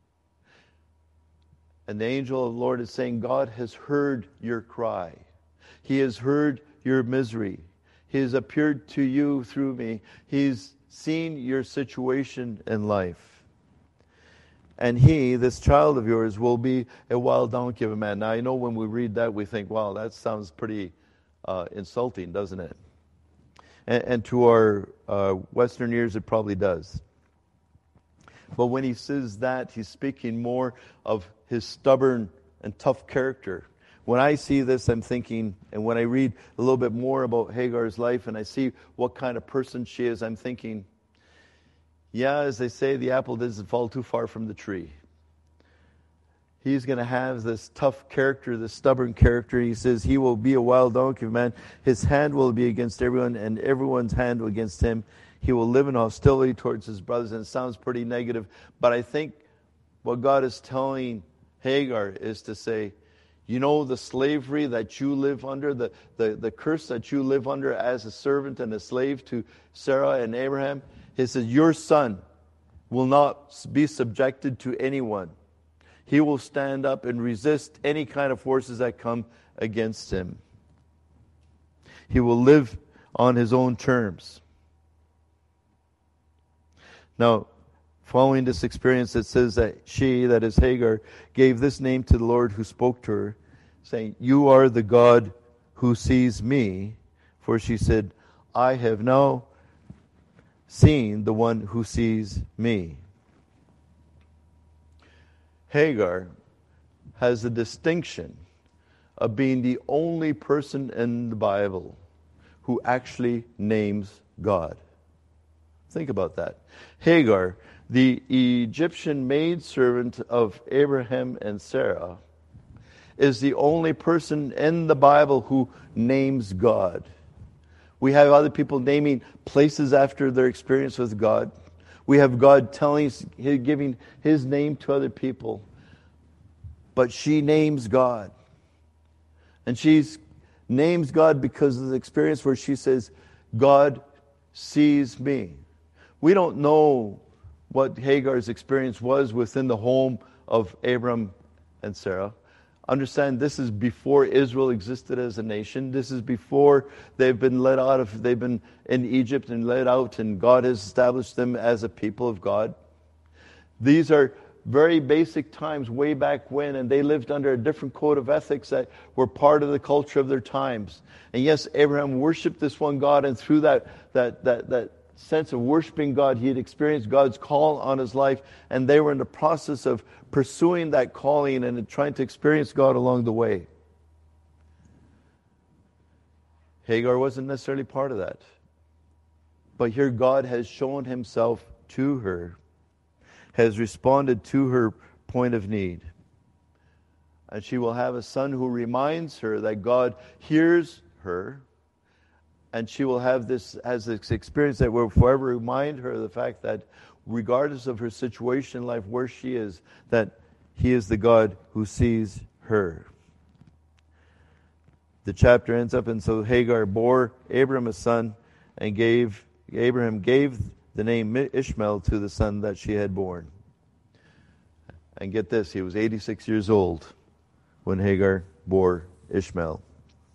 [SPEAKER 1] And the angel of the Lord is saying, God has heard your cry. He has heard your misery. He has appeared to you through me. He's seen your situation in life. And he, this child of yours, will be a wild donkey of a man. Now, I know when we read that, we think, wow, that sounds pretty uh, insulting, doesn't it? And, and to our uh, Western ears, it probably does. But when he says that, he's speaking more of his stubborn and tough character. When I see this, I'm thinking, and when I read a little bit more about Hagar's life and I see what kind of person she is, I'm thinking, yeah, as they say, the apple doesn't fall too far from the tree. He's going to have this tough character, this stubborn character. He says he will be a wild donkey of man. His hand will be against everyone, and everyone's hand will against him. He will live in hostility towards his brothers. And it sounds pretty negative, but I think what God is telling Hagar is to say, you know the slavery that you live under, the, the, the curse that you live under as a servant and a slave to Sarah and Abraham? He says, your son will not be subjected to anyone. He will stand up and resist any kind of forces that come against him. He will live on his own terms. Now, following this experience, it says that she, that is Hagar, gave this name to the Lord who spoke to her, saying, you are the God who sees me. For she said, I have now seen the one who sees me. Hagar has the distinction of being the only person in the Bible who actually names God. Think about that. Hagar, the Egyptian maidservant of Abraham and Sarah, is the only person in the Bible who names God. We have other people naming places after their experience with God. We have God telling, giving His name to other people. but she names God. And she names God because of the experience where she says, God sees me. We don't know what Hagar's experience was within the home of Abram and Sarah. Understand, this is before Israel existed as a nation. This is before they've been let out of, they've been in Egypt and let out, and God has established them as a people of God. These are very basic times way back when, and they lived under a different code of ethics that were part of the culture of their times. And yes, Abraham worshipped this one God, and through that that that that sense of worshiping God, he had experienced God's call on his life, and they were in the process of pursuing that calling and trying to experience God along the way. Hagar wasn't necessarily part of that. But here God has shown himself to her, has responded to her point of need. And she will have a son who reminds her that God hears her. And she will have this, has this experience that will forever remind her of the fact that regardless of her situation in life, where she is, that he is the God who sees her. The chapter ends up, and so Hagar bore Abram a son, and gave Abraham gave the name Ishmael to the son that she had born. And get this, he was eighty-six years old when Hagar bore Ishmael.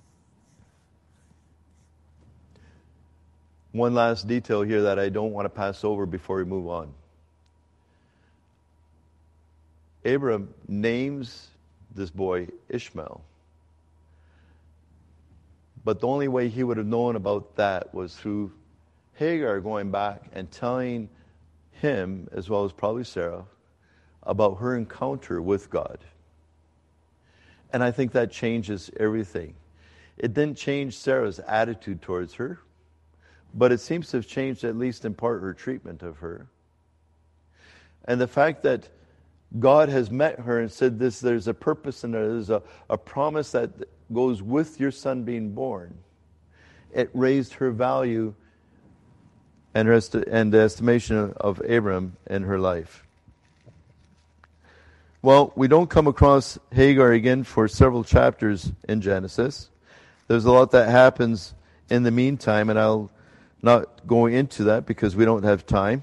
[SPEAKER 1] One last detail here that I don't want to pass over before we move on. Abram names this boy Ishmael. But the only way he would have known about that was through Hagar going back and telling him, as well as probably Sarah, about her encounter with God. And I think that changes everything. It didn't change Sarah's attitude towards her, but it seems to have changed, at least in part, her treatment of her. And the fact that God has met her and said this, there's a purpose and there's a, a promise that goes with your son being born. It raised her value and, her esti- and the estimation of Abram in her life. Well, we don't come across Hagar again for several chapters in Genesis. There's a lot that happens in the meantime, and I'll not go into that because we don't have time.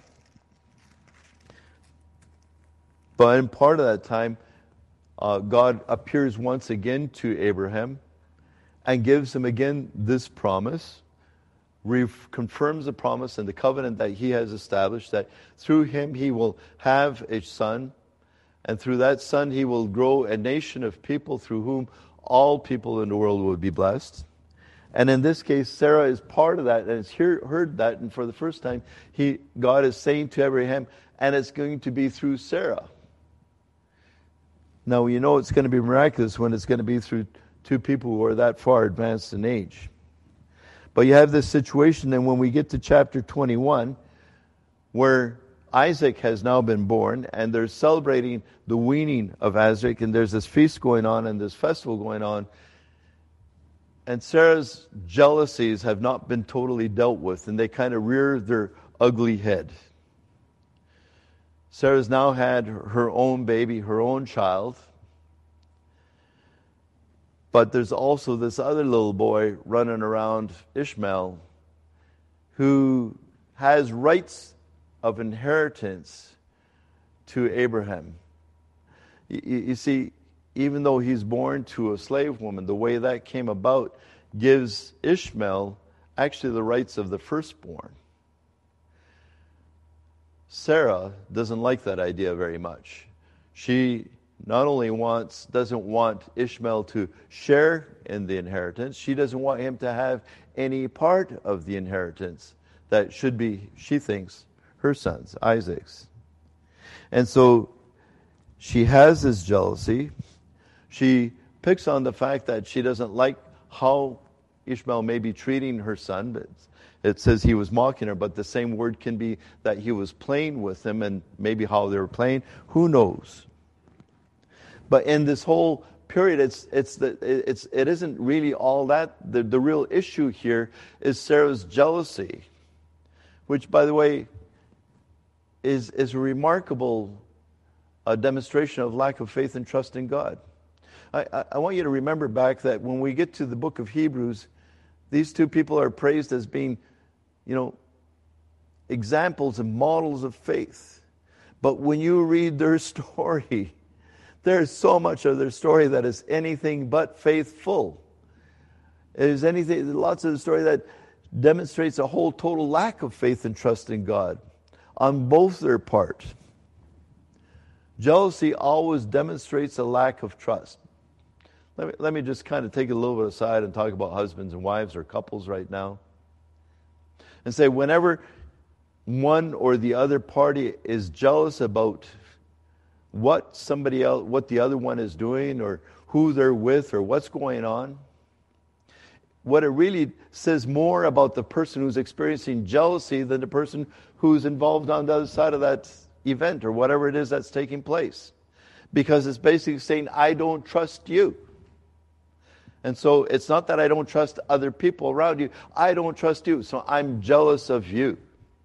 [SPEAKER 1] But in part of that time, uh, God appears once again to Abraham and gives him again this promise, re- confirms the promise and the covenant that he has established, that through him he will have a son, and through that son he will grow a nation of people through whom all people in the world will be blessed. And in this case, Sarah is part of that, and has hear, heard that, and for the first time, he God is saying to Abraham, and it's going to be through Sarah. Now, you know it's going to be miraculous when it's going to be through two people who are that far advanced in age. But you have this situation, and when we get to chapter twenty-one, where Isaac has now been born, and they're celebrating the weaning of Isaac, and there's this feast going on and this festival going on, and Sarah's jealousies have not been totally dealt with, and they kind of rear their ugly head. Sarah's now had her own baby, her own child. But there's also this other little boy running around, Ishmael, who has rights of inheritance to Abraham. You, you see, even though he's born to a slave woman, the way that came about gives Ishmael actually the rights of the firstborn. Sarah doesn't like that idea very much. She not only wants, doesn't want Ishmael to share in the inheritance, she doesn't want him to have any part of the inheritance that should be, she thinks, her son's, Isaac's. And so she has this jealousy. She picks on the fact that she doesn't like how Ishmael may be treating her son, but it says he was mocking her, but the same word can be that he was playing with him, and maybe how they were playing, who knows? But in this whole period, it's it's the it's it isn't really all that. The the real issue here is Sarah's jealousy, which, by the way, is is a remarkable a demonstration of lack of faith and trust in God. I, I, I want you to remember back that when we get to the book of Hebrews, these two people are praised as being, you know, examples and models of faith. But when you read their story, there's so much of their story that is anything but faithful. There's anything, lots of the story that demonstrates a whole total lack of faith and trust in God on both their part. Jealousy always demonstrates a lack of trust. Let me, let me just kind of take a little bit aside and talk about husbands and wives or couples right now. And say whenever one or the other party is jealous about what somebody else, what the other one is doing or who they're with or what's going on, what it really says more about the person who's experiencing jealousy than the person who's involved on the other side of that event or whatever it is that's taking place. Because it's basically saying, I don't trust you. And so it's not that I don't trust other people around you. I don't trust you, so I'm jealous of you.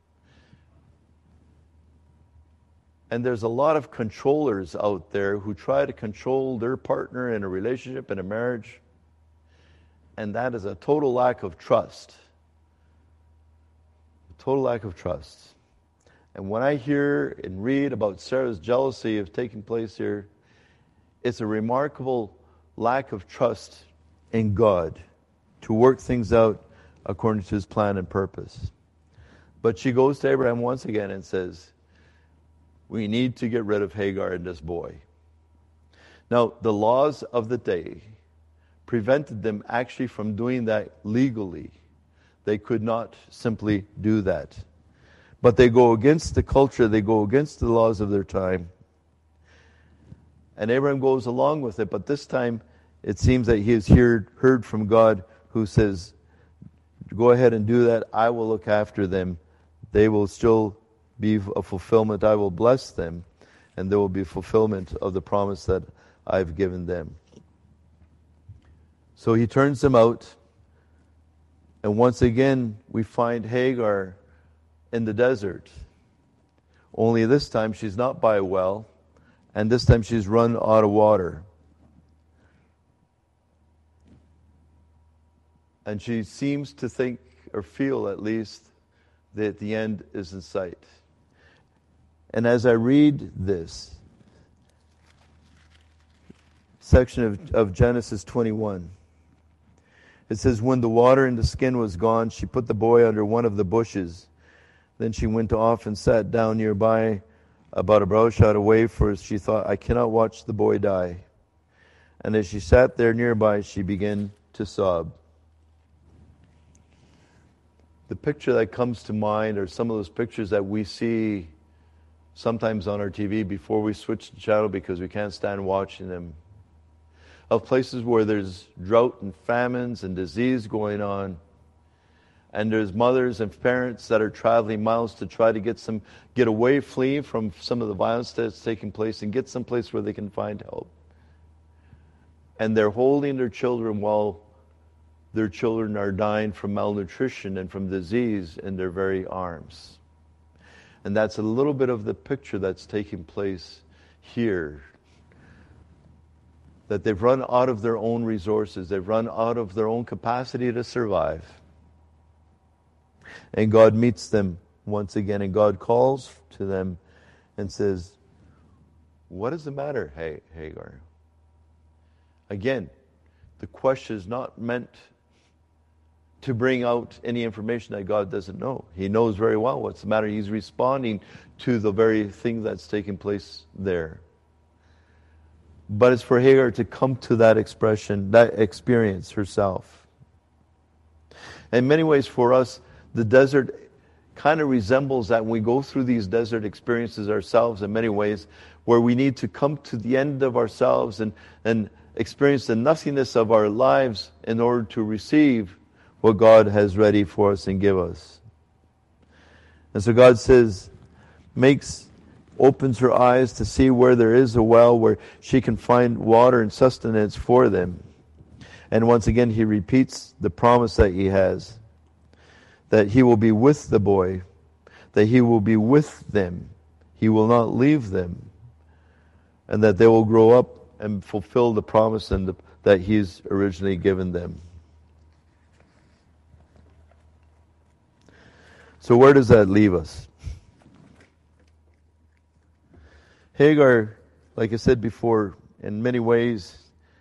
[SPEAKER 1] And there's a lot of controllers out there who try to control their partner in a relationship, in a marriage. And that is a total lack of trust. A total lack of trust. And when I hear and read about Sarah's jealousy of taking place here, it's a remarkable lack of trust in God to work things out according to His plan and purpose. But she goes to Abraham once again and says, we need to get rid of Hagar and this boy. Now, the laws of the day prevented them actually from doing that legally. They could not simply do that. But they go against the culture, they go against the laws of their time. And Abraham goes along with it, but this time it seems that he has heard, heard from God who says, go ahead and do that, I will look after them. They will still be a fulfillment, I will bless them, and there will be fulfillment of the promise that I've given them. So he turns them out, and once again we find Hagar in the desert. Only this time she's not by a well, and this time she's run out of water. And she seems to think, or feel at least, that the end is in sight. And as I read this section of, of Genesis twenty-one, it says, when the water in the skin was gone, she put the boy under one of the bushes. Then she went off and sat down nearby, about a bow shot away, for she thought, I cannot watch the boy die. And as she sat there nearby, she began to sob. The picture that comes to mind are some of those pictures that we see sometimes on our T V before we switch the channel because we can't stand watching them, of places where there's drought and famines and disease going on, and there's mothers and parents that are traveling miles to try to get some get away, flee from some of the violence that's taking place and get some place where they can find help. And they're holding their children while their children are dying from malnutrition and from disease in their very arms. And that's a little bit of the picture that's taking place here. That they've run out of their own resources. They've run out of their own capacity to survive. And God meets them once again. And God calls to them and says, what is the matter, Hagar? Again, the question is not meant to bring out any information that God doesn't know. He knows very well what's the matter. He's responding to the very thing that's taking place there. But it's for Hagar to come to that expression, that experience herself. In many ways for us, the desert kind of resembles that when we go through these desert experiences ourselves in many ways, where we need to come to the end of ourselves and, and experience the nothingness of our lives in order to receive what God has ready for us and give us. And so God says, makes, opens her eyes to see where there is a well where she can find water and sustenance for them. And once again, he repeats the promise that he has, that he will be with the boy, that he will be with them. He will not leave them. and that they will grow up and fulfill the promise and the, that He's originally given them. So where does that leave us? Hagar, like I said before, in many ways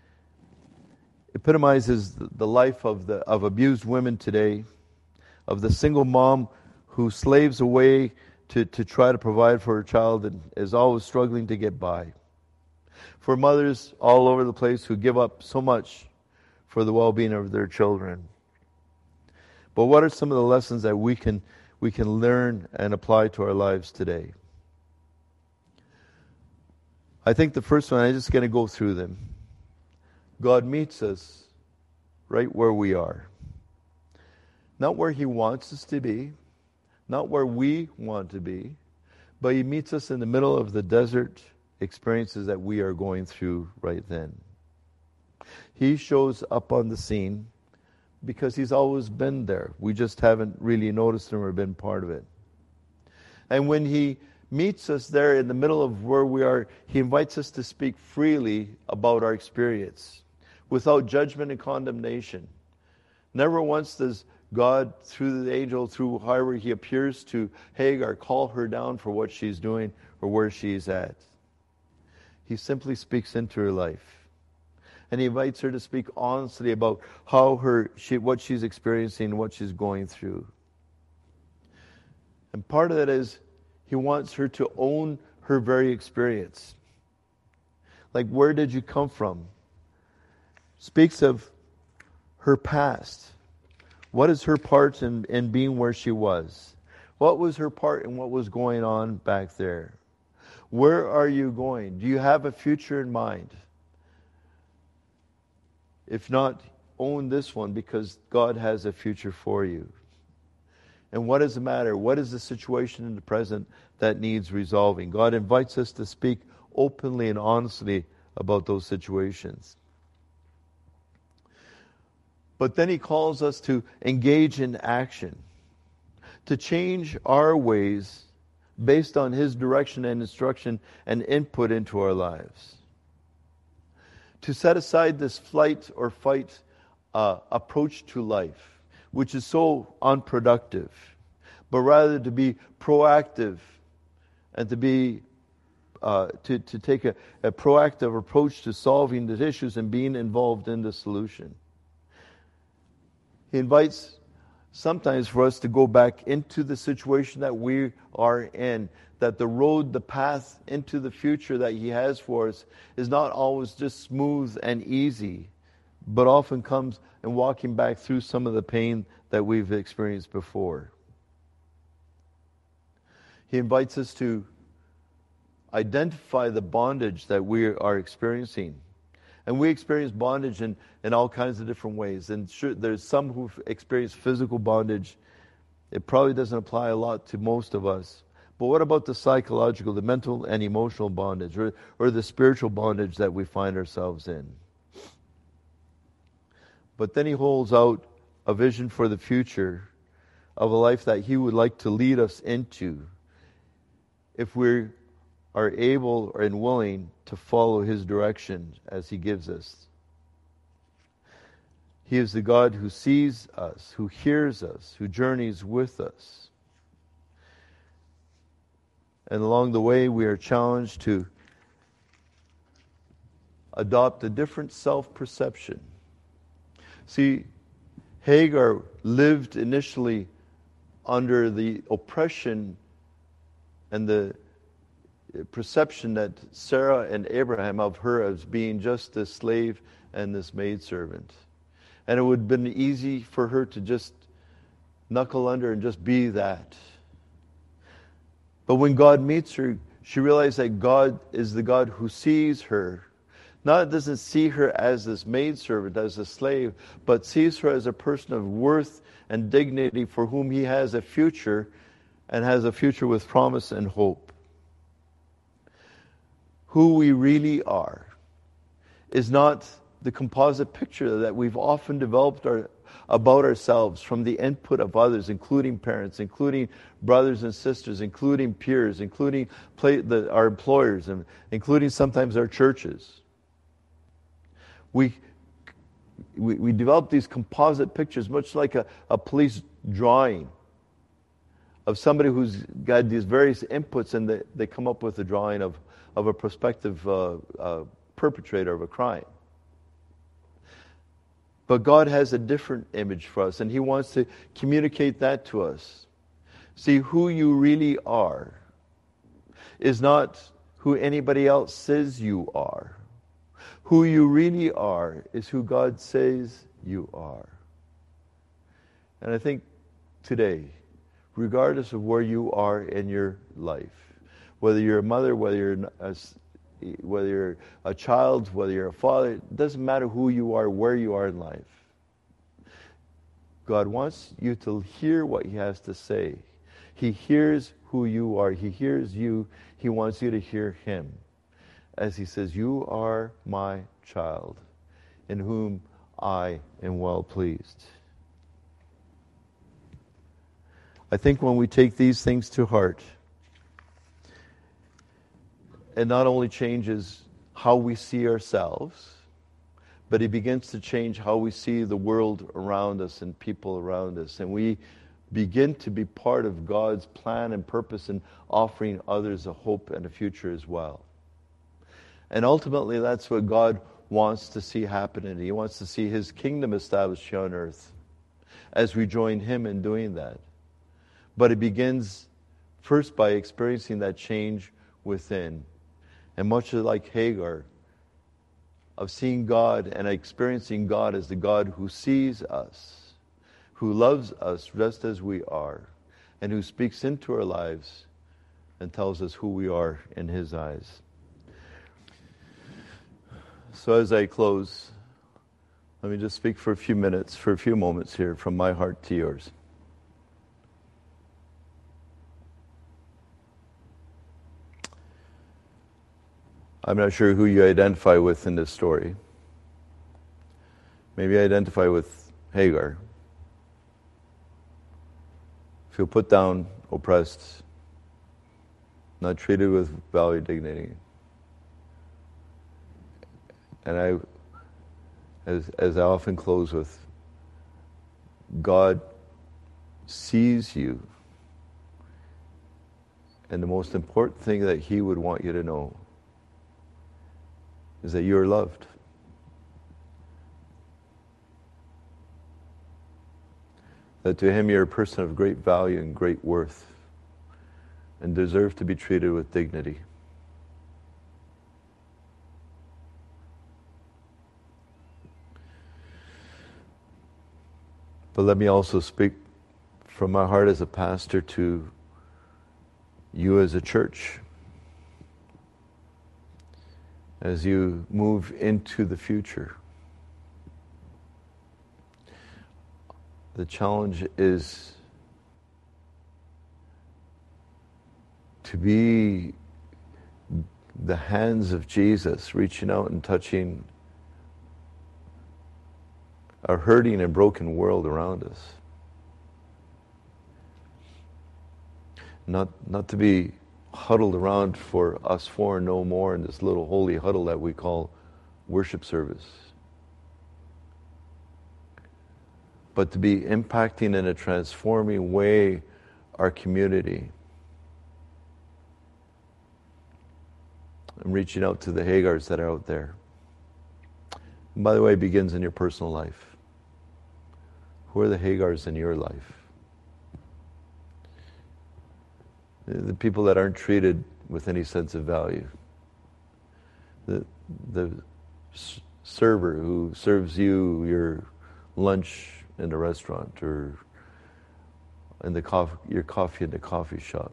[SPEAKER 1] epitomizes the life of the of abused women today, of the single mom who slaves away to, to try to provide for her child and is always struggling to get by. For mothers all over the place who give up so much for the well-being of their children. But what are some of the lessons that we can we can learn and apply to our lives today? I think the first one, I'm just going to go through them. God meets us right where we are. Not where He wants us to be, not where we want to be, but He meets us in the middle of the desert experiences that we are going through right then. He shows up on the scene because He's always been there. We just haven't really noticed Him or been part of it. And when He meets us there in the middle of where we are, He invites us to speak freely about our experience, without judgment and condemnation. Never once does God, through the angel, through however He appears to Hagar, call her down for what she's doing or where she's at. He simply speaks into her life. And He invites her to speak honestly about how her she, what she's experiencing, what she's going through. And part of that is He wants her to own her very experience. Like, where did you come from? Speaks of her past. What is her part in, in being where she was? What was her part in what was going on back there? Where are you going? Do you have a future in mind? If not, own this one, because God has a future for you. And what does it matter? What is the situation in the present that needs resolving? God invites us to speak openly and honestly about those situations. But then He calls us to engage in action, to change our ways based on His direction and instruction and input into our lives. To set aside this flight or fight uh, approach to life, which is so unproductive, but rather to be proactive and to be uh, to, to take a, a proactive approach to solving the issues and being involved in the solution. He invites sometimes for us to go back into the situation that we are in, that the road, the path into the future that He has for us is not always just smooth and easy, but often comes in walking back through some of the pain that we've experienced before. He invites us to identify the bondage that we are experiencing. And we experience bondage in, in all kinds of different ways. And sure, there's some who've experienced physical bondage. It probably doesn't apply a lot to most of us. But what about the psychological, the mental and emotional bondage, or, or the spiritual bondage that we find ourselves in? But then He holds out a vision for the future of a life that He would like to lead us into if we are able and willing to follow His direction as He gives us. He is the God who sees us, who hears us, who journeys with us. And along the way, we are challenged to adopt a different self-perception. See, Hagar lived initially under the oppression and the perception that Sarah and Abraham of her as being just this slave and this maidservant. And it would have been easy for her to just knuckle under and just be that. But when God meets her, she realized that God is the God who sees her. Not doesn't see her as this maidservant, as a slave, but sees her as a person of worth and dignity for whom He has a future, and has a future with promise and hope. Who we really are is not the composite picture that we've often developed our, about ourselves from the input of others, including parents, including brothers and sisters, including peers, including play, the, our employers, and including sometimes our churches. We, we, we develop these composite pictures, much like a, a police drawing of somebody who's got these various inputs, and they, they come up with a drawing of, of a prospective uh, uh, perpetrator of a crime. But God has a different image for us, and He wants to communicate that to us. See, who you really are is not who anybody else says you are. Who you really are is who God says you are. And I think today, regardless of where you are in your life, whether you're a mother, whether you're a whether you're a child, whether you're a father, it doesn't matter who you are, where you are in life. God wants you to hear what He has to say. He hears who you are. He hears you. He wants you to hear Him. As He says, you are my child, in whom I am well pleased. I think when we take these things to heart, it not only changes how we see ourselves, but it begins to change how we see the world around us and people around us. And we begin to be part of God's plan and purpose in offering others a hope and a future as well. And ultimately, that's what God wants to see happen. And He wants to see His kingdom established here on earth as we join Him in doing that. But it begins first by experiencing that change within. And much like Hagar, of seeing God and experiencing God as the God who sees us, who loves us just as we are, and who speaks into our lives and tells us who we are in His eyes. So as I close, let me just speak for a few minutes, for a few moments here, from my heart to yours. I'm not sure who you identify with in this story. Maybe you identify with Hagar. Feel put down, oppressed, not treated with value, dignity. And I, as, as I often close with, God sees you. And the most important thing that He would want you to know is that you are loved. That to Him you're a person of great value and great worth and deserve to be treated with dignity. But let me also speak from my heart as a pastor to you as a church. As you move into the future, the challenge is to be the hands of Jesus, reaching out and touching a hurting and broken world around us. Not, not to be huddled around for us four and no more in this little holy huddle that we call worship service. But to be impacting in a transforming way our community. And reaching out to the Hagars that are out there. And by the way, it begins in your personal life. Who are the Hagars in your life? The people that aren't treated with any sense of value. The, the s- server who serves you your lunch in the restaurant or in the coffee, your coffee in the coffee shop.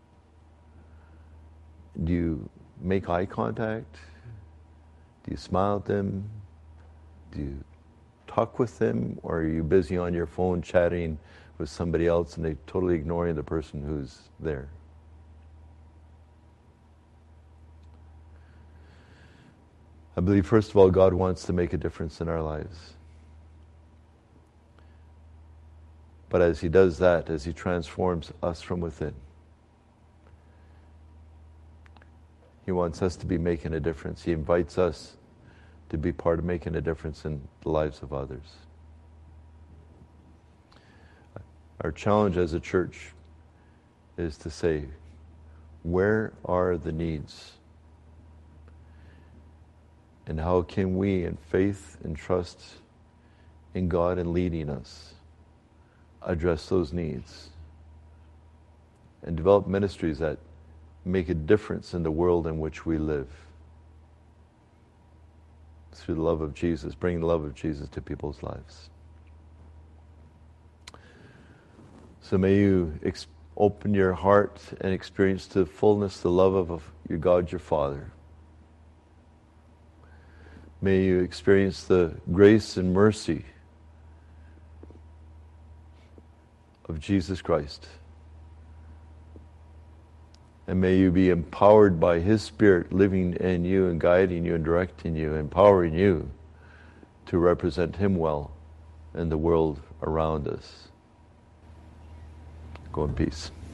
[SPEAKER 1] Do you make eye contact? Do you smile at them? Do you talk with them? Or are you busy on your phone chatting with somebody else and they totally ignoring the person who's there? I believe, first of all, God wants to make a difference in our lives. But as he does that, as he transforms us from within, he wants us to be making a difference. He invites us to be part of making a difference in the lives of others. Our challenge as a church is to say, where are the needs? And how can we, in faith and trust in God and leading us, address those needs and develop ministries that make a difference in the world in which we live through the love of Jesus, bringing the love of Jesus to people's lives. So may you ex- open your heart and experience the fullness, the love of, of your God, your Father. May you experience the grace and mercy of Jesus Christ. And may you be empowered by His Spirit living in you and guiding you and directing you, empowering you to represent Him well in the world around us. Go in peace.